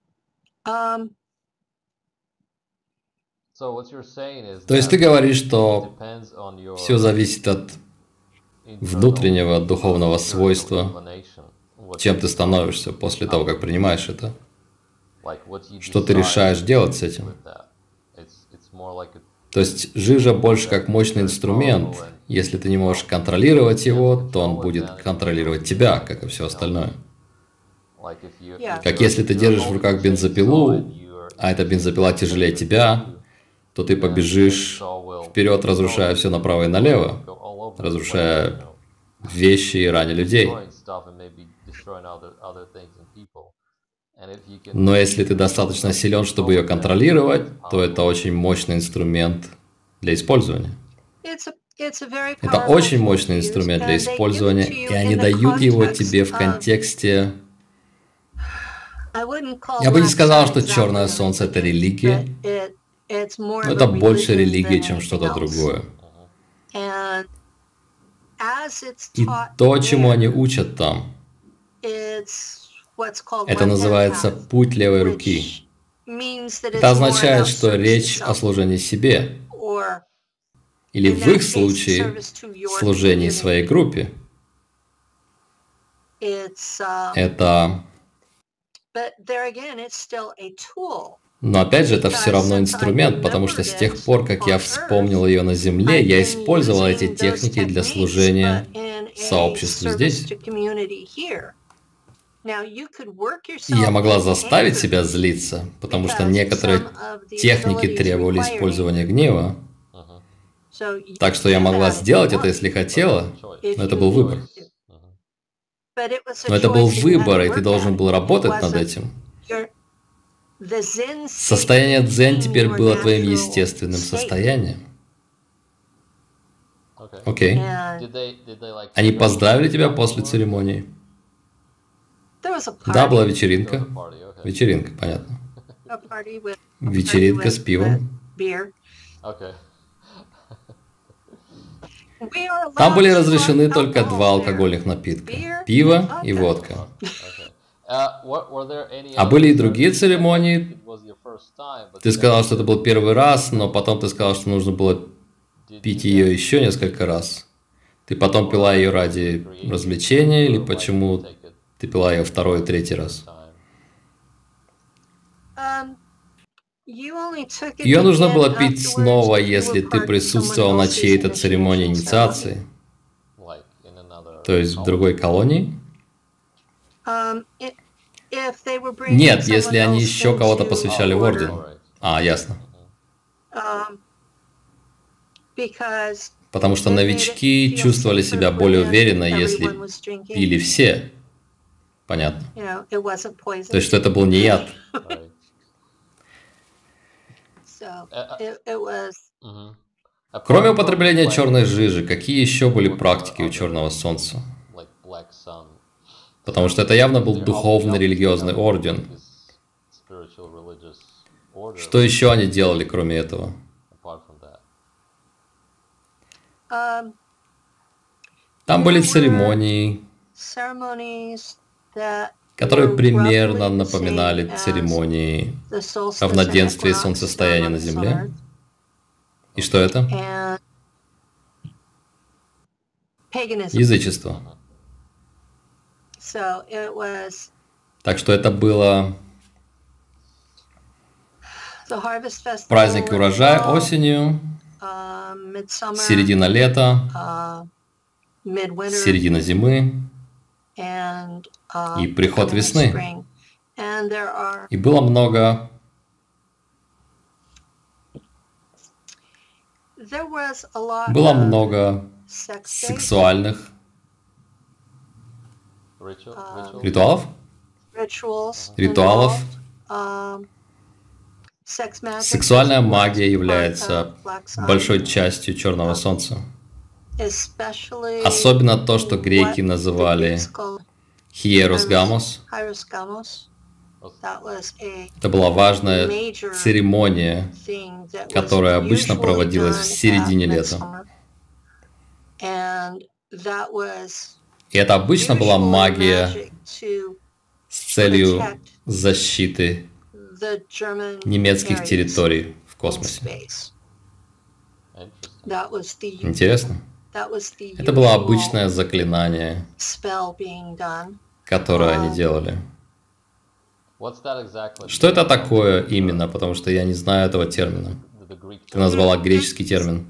То есть ты говоришь, что все зависит от внутреннего духовного свойства, чем ты становишься после того, как принимаешь это. Что ты решаешь делать с этим. То есть жижа больше как мощный инструмент. Если ты не можешь контролировать его, то он будет контролировать тебя, как и все остальное. Как если ты держишь в руках бензопилу, а эта бензопила тяжелее тебя, то ты побежишь вперед, разрушая все направо и налево, разрушая вещи и раня людей. Но если ты достаточно силен, чтобы ее контролировать, то это очень мощный инструмент для использования. Это очень мощный инструмент для использования, и они дают его тебе в контексте... Я бы не сказал, что Черное Солнце — это религия, но это больше религия, чем что-то другое. И то, чему они учат там, это называется «путь левой руки». Это означает, что речь о служении себе, или в их случае, служении своей группе. Это... Но опять же, это все равно инструмент, потому что с тех пор, как я вспомнил ее на Земле, я использовал эти техники для служения сообществу здесь. И я могла заставить себя злиться, потому что некоторые техники требовали использования гнева. Так что я могла сделать это, если хотела, но это был выбор. Но это был выбор, и ты должен был работать над этим. Состояние дзен теперь было твоим естественным состоянием. Окей. Они поздравили тебя после церемонии? Да, была вечеринка. Вечеринка, понятно. Вечеринка с пивом. Там были разрешены только два алкогольных напитка. Пиво и водка. А были и другие церемонии? Ты сказал, что это был первый раз, но потом ты сказал, что нужно было пить ее еще несколько раз. Ты потом пила ее ради развлечения, или почему ты пила ее второй и третий раз? Ее нужно было пить снова, если ты присутствовал на чьей-то церемонии инициации. То есть в другой колонии? Нет, если они еще кого-то посвящали в орден. А, ясно. Потому что новички чувствовали себя более уверенно, если пили все. Понятно. То есть, что это был не яд. Кроме употребления черной жижи, какие еще были практики у Черного Солнца? Потому что это явно был духовный религиозный орден. Что еще они делали, кроме этого? Там были церемонии, которые примерно напоминали церемонии равноденствия и солнцестояния на Земле. И что это? Язычество. Так что это было праздник урожая осенью, середина лета, середина зимы и приход весны. И было много было много сексуальных ритуалов, ритуалов. Сексуальная магия является большой частью Черного Солнца. Особенно то, что греки называли Hieros Gamos. Это была важная церемония, которая обычно проводилась в середине лета. И это обычно была магия с целью защиты немецких территорий в космосе. Интересно. Это было обычное заклинание, которое они делали. Что это такое именно? Потому что я не знаю этого термина. Ты назвала греческий термин.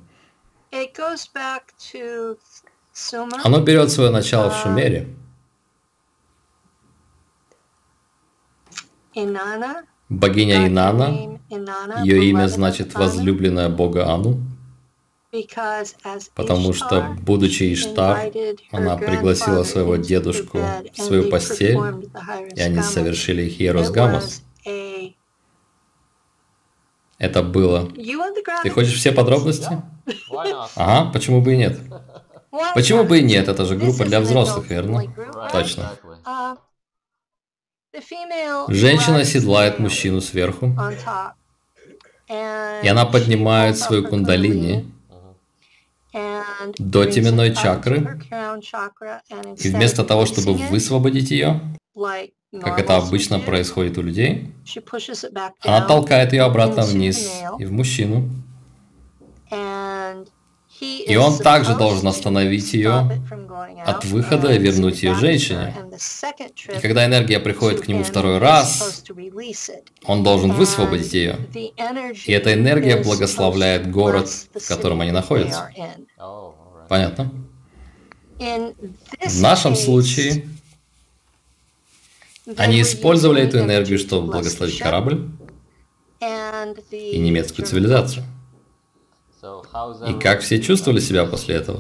Оно берет свое начало в Шумере. Богиня Инанна, ее имя значит возлюбленная бога Ану, потому что, будучи Иштар, она пригласила своего дедушку в свою постель, и они совершили Hieros Gamos. Это было. Ты хочешь все подробности? Ага, почему бы и нет? Почему бы и нет? Это же группа для взрослых, верно? Точно. Женщина седлает мужчину сверху, и она поднимает свою кундалини до теменной чакры, и вместо того, чтобы высвободить ее, как это обычно происходит у людей, она толкает ее обратно вниз и в мужчину. И он также должен остановить ее от выхода и вернуть ее женщине. И когда энергия приходит к нему второй раз, он должен высвободить ее. И эта энергия благословляет город, в котором они находятся. Понятно? В нашем случае они использовали эту энергию, чтобы благословить корабль и немецкую цивилизацию. И как все чувствовали себя после этого?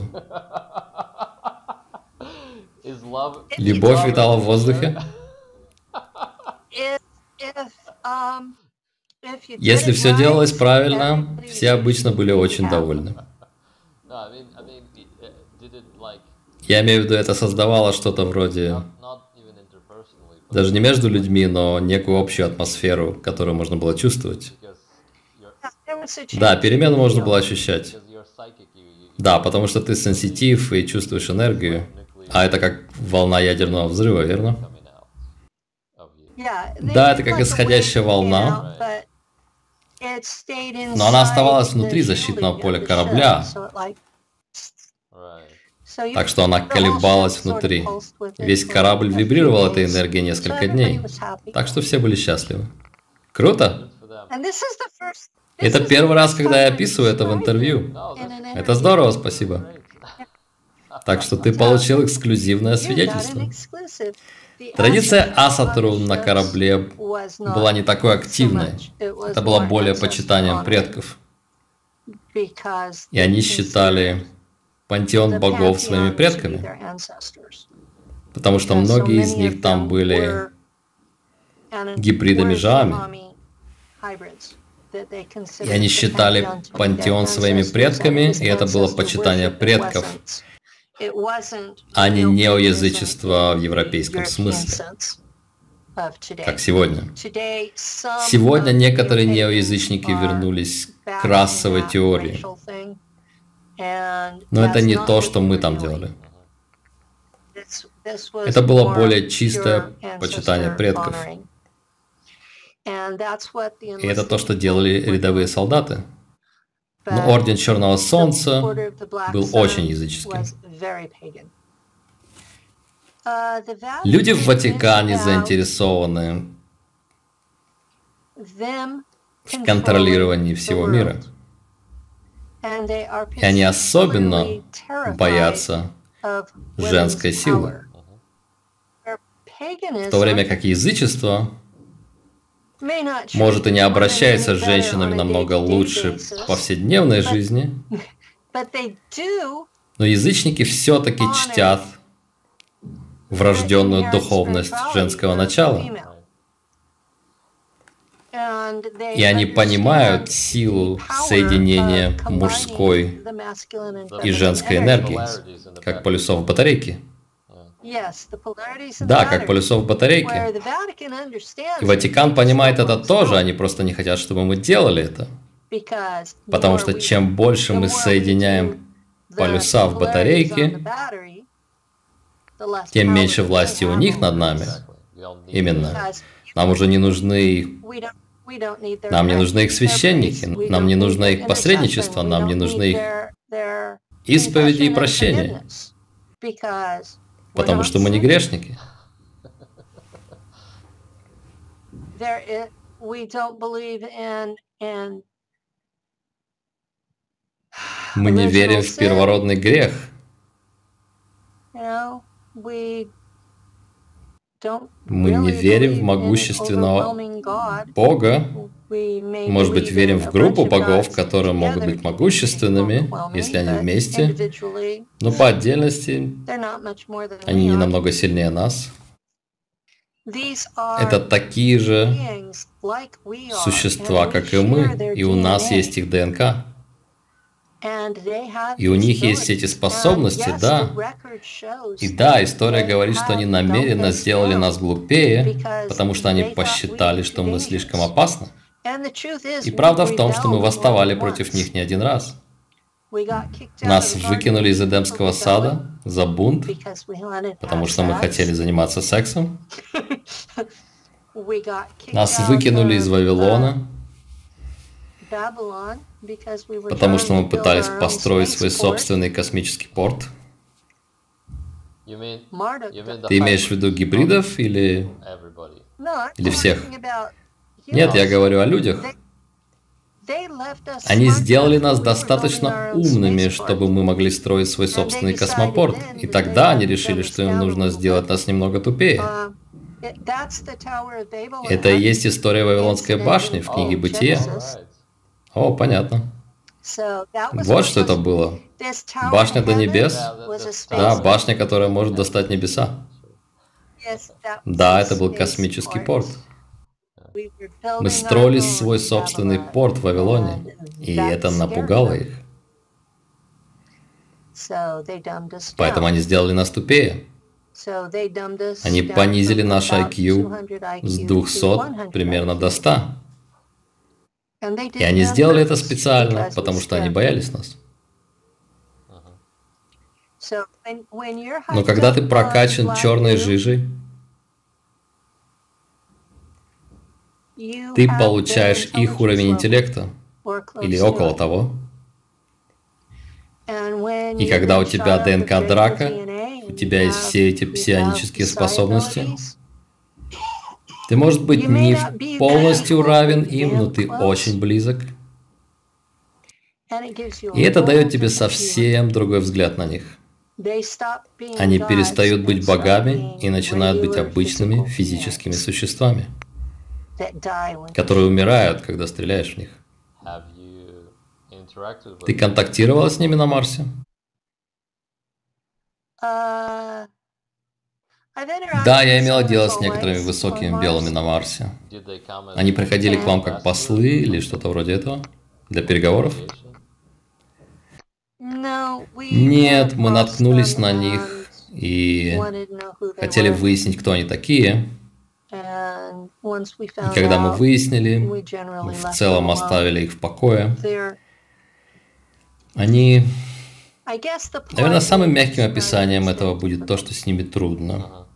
Любовь витала в воздухе? Если все делалось правильно, все обычно были очень довольны. Я имею в виду, это создавало что-то вроде, даже не между людьми, но некую общую атмосферу, которую можно было чувствовать. Да, перемену можно было ощущать. Да, потому что ты сенситив и чувствуешь энергию. А это как волна ядерного взрыва, верно? Да, это как исходящая волна, но она оставалась внутри защитного поля корабля, так что она колебалась внутри. Весь корабль вибрировал этой энергией несколько дней, так что все были счастливы. Круто! Это первый раз, когда я описываю это в интервью. Это здорово, спасибо. Так что ты получил эксклюзивное свидетельство. Традиция асатру на корабле была не такой активной. Это было более почитанием предков. И они считали пантеон богов своими предками. Потому что многие из них там были гибридами Жаами. И они считали пантеон своими предками, и это было почитание предков, а не неоязычество в европейском смысле, как сегодня. Сегодня некоторые неоязычники вернулись к расовой теории, но это не то, что мы там делали. Это было более чистое почитание предков. И это то, что делали рядовые солдаты. Но Орден Черного Солнца был очень языческим. Люди в Ватикане заинтересованы в контролировании всего мира. И они особенно боятся женской силы. В то время как язычество может и не обращается с женщинами намного лучше в повседневной жизни, но язычники все-таки чтят врожденную духовность женского начала. И они понимают силу соединения мужской и женской энергии, как полюсов батарейки. Да, как полюсов батарейки. И Ватикан понимает это тоже, они просто не хотят, чтобы мы делали это. Потому что чем больше мы соединяем полюса в батарейке, тем меньше власти у них над нами. Именно. Нам уже не нужны... Нам не нужны их священники, нам не нужно их посредничество, нам не нужны их исповеди и прощения. Потому что мы не грешники. Мы не верим в первородный грех. Мы не верим в могущественного Бога. Может быть, верим в группу богов, которые могут быть могущественными, если они вместе, но по отдельности они не намного сильнее нас. Это такие же существа, как и мы, и у нас есть их ДНК. И у них есть эти способности, да. И да, история говорит, что они намеренно сделали нас глупее, потому что они посчитали, что мы слишком опасны. И правда в том, что мы восставали против них не один раз. Нас выкинули из Эдемского сада за бунт, потому что мы хотели заниматься сексом. Нас выкинули из Вавилона, потому что мы пытались построить свой собственный космический порт. Ты имеешь в виду гибридов или, или всех? Нет, я говорю о людях. Они сделали нас достаточно умными, чтобы мы могли строить свой собственный космопорт. И тогда они решили, что им нужно сделать нас немного тупее. Это и есть история Вавилонской башни в книге «Бытие». О, понятно. Вот что это было. Башня до небес? Да, башня, которая может достать небеса. Да, это был космический порт. Мы строили свой собственный порт в Вавилоне, и это напугало их. Поэтому они сделали нас тупее. Они понизили наш ай кью с двухсот примерно до ста. И они сделали это специально, потому что они боялись нас. Но когда ты прокачан черной жижей, ты получаешь их уровень интеллекта, или около того. И когда у тебя ДНК драка, у тебя есть все эти псионические способности, ты, может быть, не полностью равен им, но ты очень близок. И это дает тебе совсем другой взгляд на них. Они перестают быть богами и начинают быть обычными физическими существами, которые умирают, когда стреляешь в них. Ты контактировала с ними на Марсе? Да, я имела дело с некоторыми высокими белыми на Марсе. Они приходили к вам как послы или что-то вроде этого? Для переговоров? Нет, мы наткнулись на них и хотели выяснить, кто они такие. И когда мы выяснили, мы в целом оставили их в покое. Они... Наверное, самым мягким описанием этого будет то, что с ними трудно.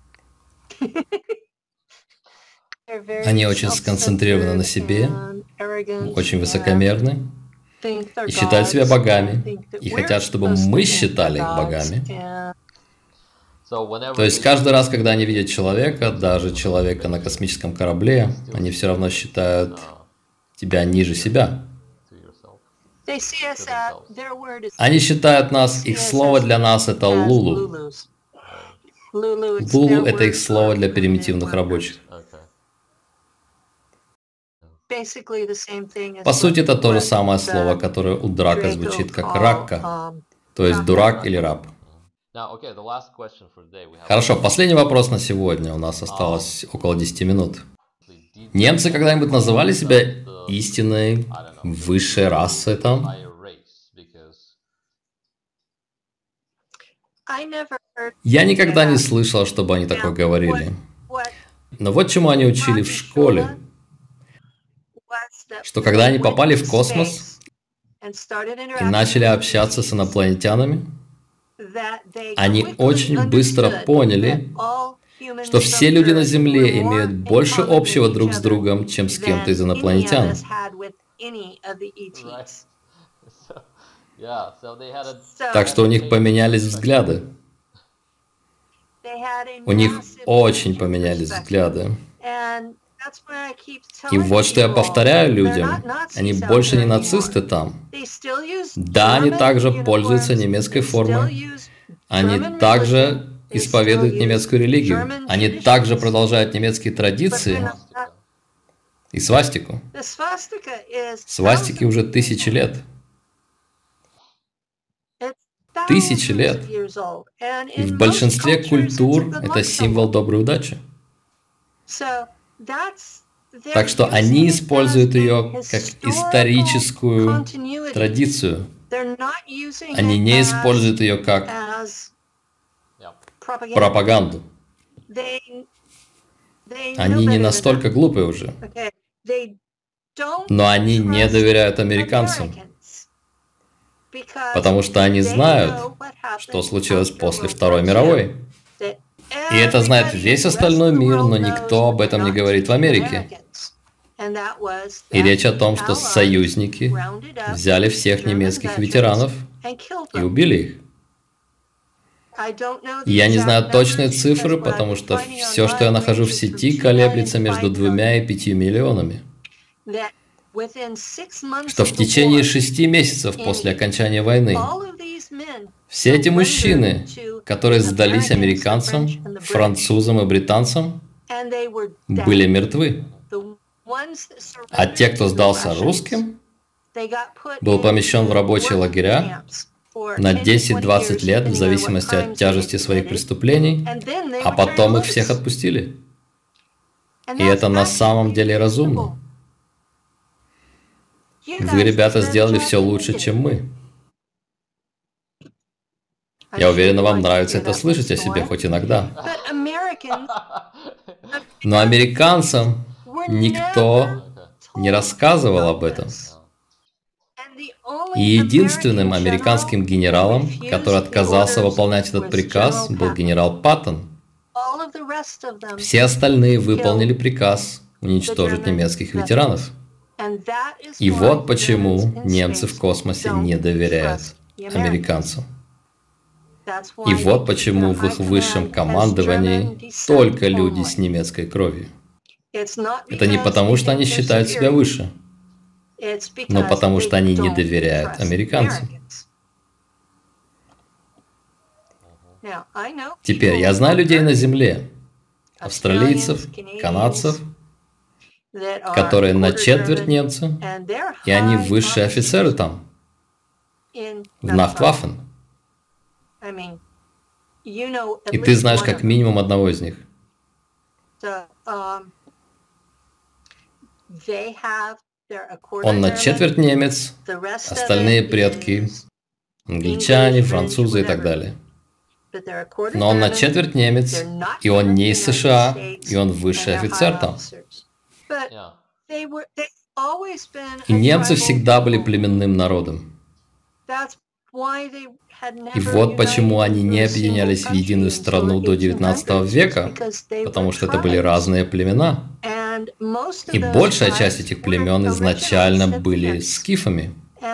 Они очень сконцентрированы на себе, очень высокомерны и считают себя богами, и хотят, чтобы мы считали их богами. То есть каждый раз, когда они видят человека, даже человека на космическом корабле, они все равно считают тебя ниже себя. Они считают нас, их слово для нас это Лулу. Лулу это их слово для примитивных рабочих. По сути, это то же самое слово, которое у драка звучит как ракка, то есть дурак или раб. Хорошо, последний вопрос на сегодня. У нас осталось около десяти минут. Немцы когда-нибудь называли себя истинной высшей расой там? Я никогда не слышал, чтобы они такое говорили. Но вот чему они учили в школе. Что когда они попали в космос и начали общаться с инопланетянами, они очень быстро поняли, что все люди на Земле имеют больше общего друг с другом, чем с кем-то из инопланетян. Так что у них поменялись взгляды. У них очень поменялись взгляды. И вот что я повторяю людям. Они больше не нацисты там. Да, они также пользуются немецкой формой. Они также исповедуют немецкую религию. Они также продолжают немецкие традиции и свастику. Свастики уже тысячи лет. Тысячи лет. И в большинстве культур это символ доброй удачи. Так что они используют ее как историческую традицию. Они не используют ее как пропаганду. Они не настолько глупые уже. Но они не доверяют американцам. Потому что они знают, что случилось после Второй мировой. И это знает весь остальной мир, но никто об этом не говорит в Америке. И речь о том, что союзники взяли всех немецких ветеранов и убили их. Я не знаю точные цифры, потому что все, что я нахожу в сети, колеблется между двумя и пятью миллионами. Что в течение шести месяцев после окончания войны все эти мужчины, которые сдались американцам, французам и британцам, были мертвы. А те, кто сдался русским, был помещен в рабочие лагеря на десять-двадцать лет, в зависимости от тяжести своих преступлений, а потом их всех отпустили. И это на самом деле разумно. Вы, ребята, сделали все лучше, чем мы. Я уверена, вам нравится это слышать о себе хоть иногда. Но американцам никто не рассказывал об этом. И единственным американским генералом, который отказался выполнять этот приказ, был генерал Паттон. Все остальные выполнили приказ уничтожить немецких ветеранов. И вот почему немцы в космосе не доверяют американцам. И вот почему в их высшем командовании только люди с немецкой кровью. Это не потому, что они считают себя выше, но потому, что они не доверяют американцам. Теперь я знаю людей на Земле, австралийцев, канадцев, которые на четверть немцы, и они высшие офицеры там, в Нахтваффен. И ты знаешь как минимум одного из них. Он на четверть немец, остальные предки англичане, французы и так далее. Но он на четверть немец, и он не из США, и он высший офицер там. И немцы всегда были племенным народом. И вот почему они не объединялись в единую страну до девятнадцатого века, потому что это были разные племена. И большая часть этих племен изначально были скифами.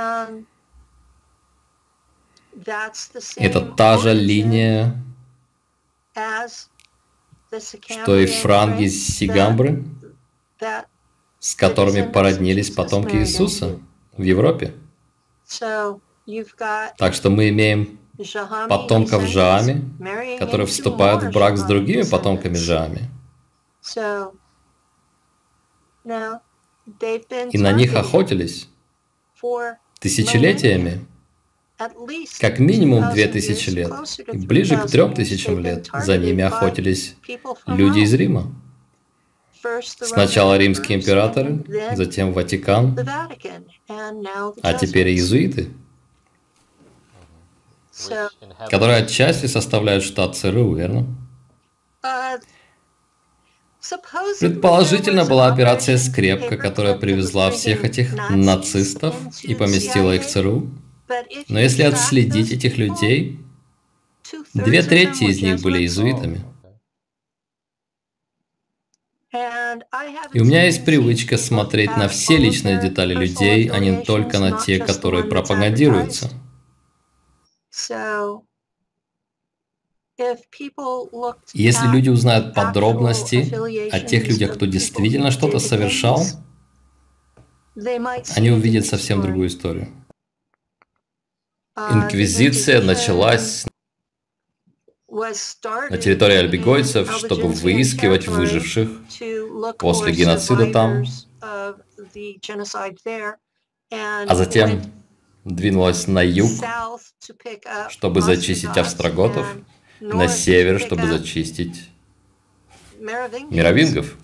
Это та же линия, что и франги с Сигамбры, с которыми породнились потомки Иисуса в Европе. Так что мы имеем потомков Жаами, которые вступают в брак с другими потомками Жаами. И на них охотились тысячелетиями. Как минимум две тысячи лет, и ближе к трем тысячам лет за ними охотились люди из Рима. Сначала римские императоры, затем Ватикан, а теперь иезуиты, которые отчасти составляют штат ЦРУ, верно? Предположительно, была операция «Скрепка», которая привезла всех этих нацистов и поместила их в ЦРУ. Но если отследить этих людей, две трети из них были иезуитами. И у меня есть привычка смотреть на все личные детали людей, а не только на те, которые пропагандируются. Если люди узнают подробности о тех людях, кто действительно что-то совершал, они увидят совсем другую историю. Инквизиция началась на территории альбигойцев, чтобы выискивать выживших после геноцида там, а затем двинулась на юг, чтобы зачистить остроготов, на север, чтобы зачистить мировингов.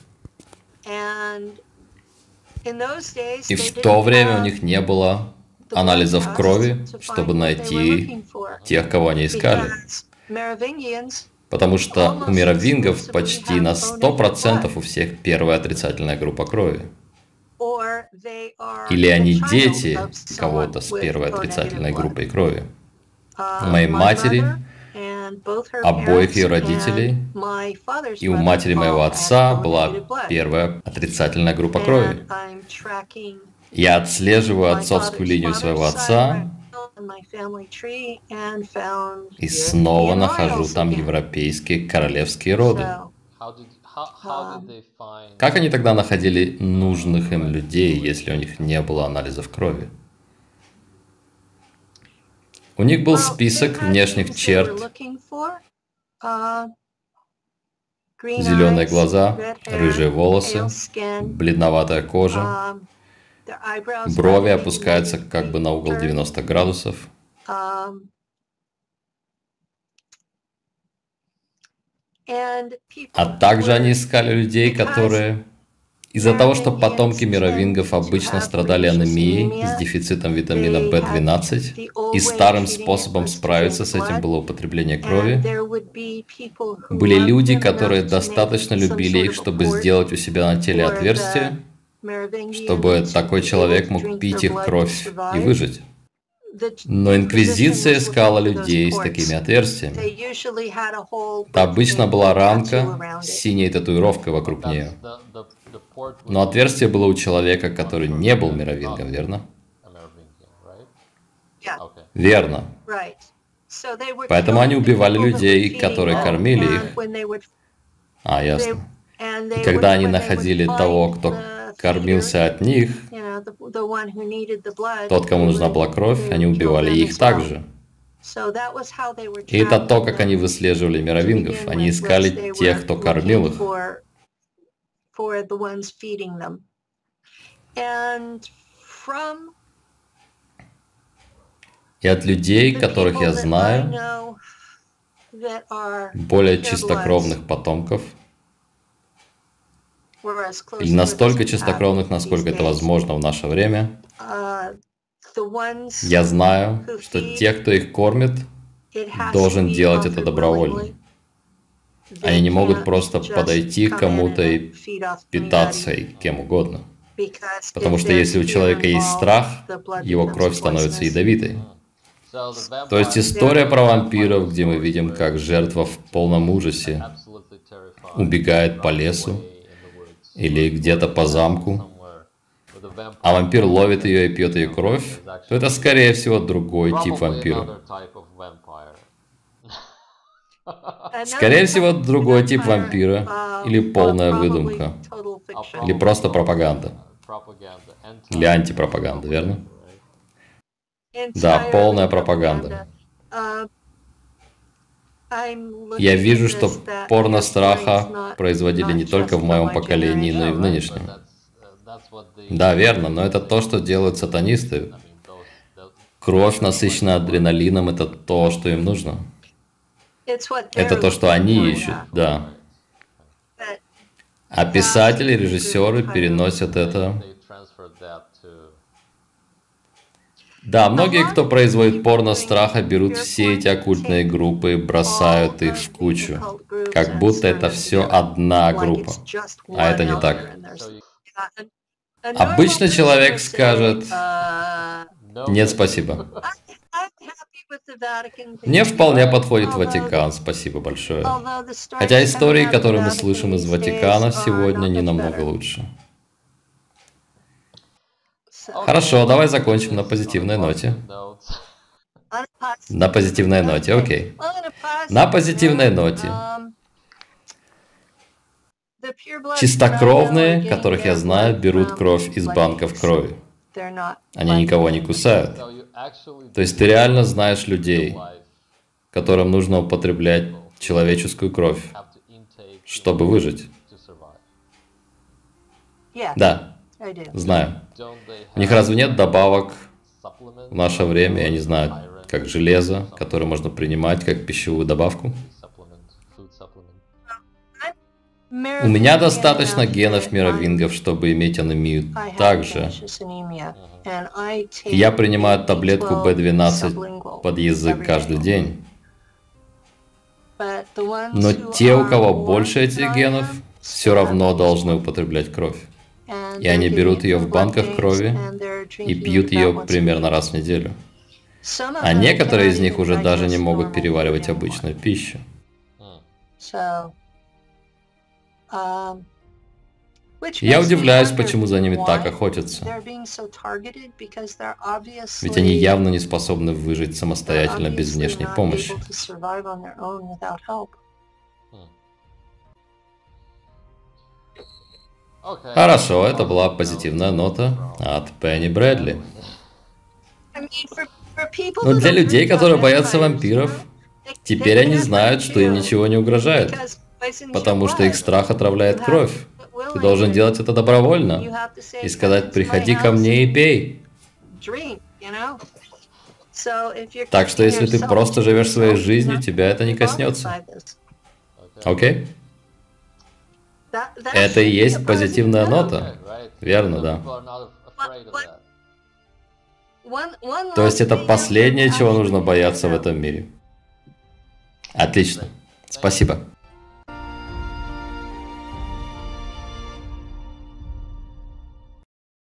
И в то время у них не было анализов крови, чтобы найти тех, кого они искали. Потому что у мировингов почти на сто процентов у всех первая отрицательная группа крови. Или они дети кого-то с первой отрицательной группой крови. У моей матери, обоих ее родителей, и у матери моего отца была первая отрицательная группа крови. Я отслеживаю отцовскую линию своего отца и снова нахожу там европейские королевские роды. Как они тогда находили нужных им людей, если у них не было анализов крови? У них был список внешних черт: зеленые глаза, рыжие волосы, бледноватая кожа, брови опускаются как бы на угол девяносто градусов. А также они искали людей, которые Из-за того, что потомки мировингов обычно страдали анемией с дефицитом витамина бэ двенадцать, и старым способом справиться с этим было употребление крови, были люди, которые достаточно любили их, чтобы сделать у себя на теле отверстие, чтобы такой человек мог пить их кровь и выжить. Но Инквизиция искала людей с такими отверстиями. Обычно была ранка с синей татуировкой вокруг нее. Но отверстие было у человека, который не был мировингом, верно? Верно. Поэтому они убивали людей, которые кормили их. А, ясно. И когда они находили того, кто кормился от них, тот, кому нужна была кровь, они убивали их также. И это то, как они выслеживали мировингов. Они искали тех, кто кормил их. И от людей, которых я знаю, более чистокровных потомков, или настолько чистокровных, насколько это возможно в наше время, я знаю, что те, кто их кормит, должен делать это добровольно. Они не могут просто подойти к кому-то и питаться и кем угодно. Потому что если у человека есть страх, его кровь становится ядовитой. То есть история про вампиров, где мы видим, как жертва в полном ужасе убегает по лесу или где-то по замку, а вампир ловит ее и пьет ее кровь, то это, скорее всего, другой тип вампира. Скорее всего, другой тип вампира, или полная выдумка, или просто пропаганда, или антипропаганда, верно? Да, полная пропаганда. Я вижу, что порно страха производили не только в моем поколении, но и в нынешнем. Да, верно, но это то, что делают сатанисты. Кровь, насыщенная адреналином, это то, что им нужно. Это то, что они ищут, да. А писатели, режиссеры переносят это. Да, многие, кто производит порно страха, берут все эти оккультные группы и бросают их в кучу. Как будто это все одна группа. А это не так. Обычно человек скажет: «Нет, спасибо». Мне вполне подходит Ватикан, спасибо большое. Хотя истории, которые мы слышим из Ватикана сегодня, не намного лучше. Хорошо, давай закончим на позитивной ноте. На позитивной ноте, окей. На позитивной ноте. Чистокровные, которых я знаю, берут кровь из банков крови. Они никого не кусают. То есть ты реально знаешь людей, которым нужно употреблять человеческую кровь, чтобы выжить. Да, знаю. У них разве нет добавок в наше время, я не знаю, как железо, которое можно принимать как пищевую добавку? У меня достаточно генов мировингов, чтобы иметь анемию также. Я принимаю таблетку бэ двенадцать под язык каждый день. Но те, у кого больше этих генов, все равно должны употреблять кровь. И они берут ее в банках крови и пьют ее примерно раз в неделю. А некоторые из них уже даже не могут переваривать обычную пищу. Я удивляюсь, почему за ними так охотятся. Ведь они явно не способны выжить самостоятельно без внешней помощи. Хорошо, это была позитивная нота от Пенни Брэдли. Но для людей, которые боятся вампиров, теперь они знают, что им ничего не угрожает, потому что их страх отравляет кровь. Ты должен делать это добровольно и сказать: «Приходи ко мне и пей». Так что если ты просто живешь своей жизнью, тебя это не коснется. Окей? Это и есть позитивная нота. Верно, да. То есть это последнее, чего нужно бояться в этом мире. Отлично. Спасибо.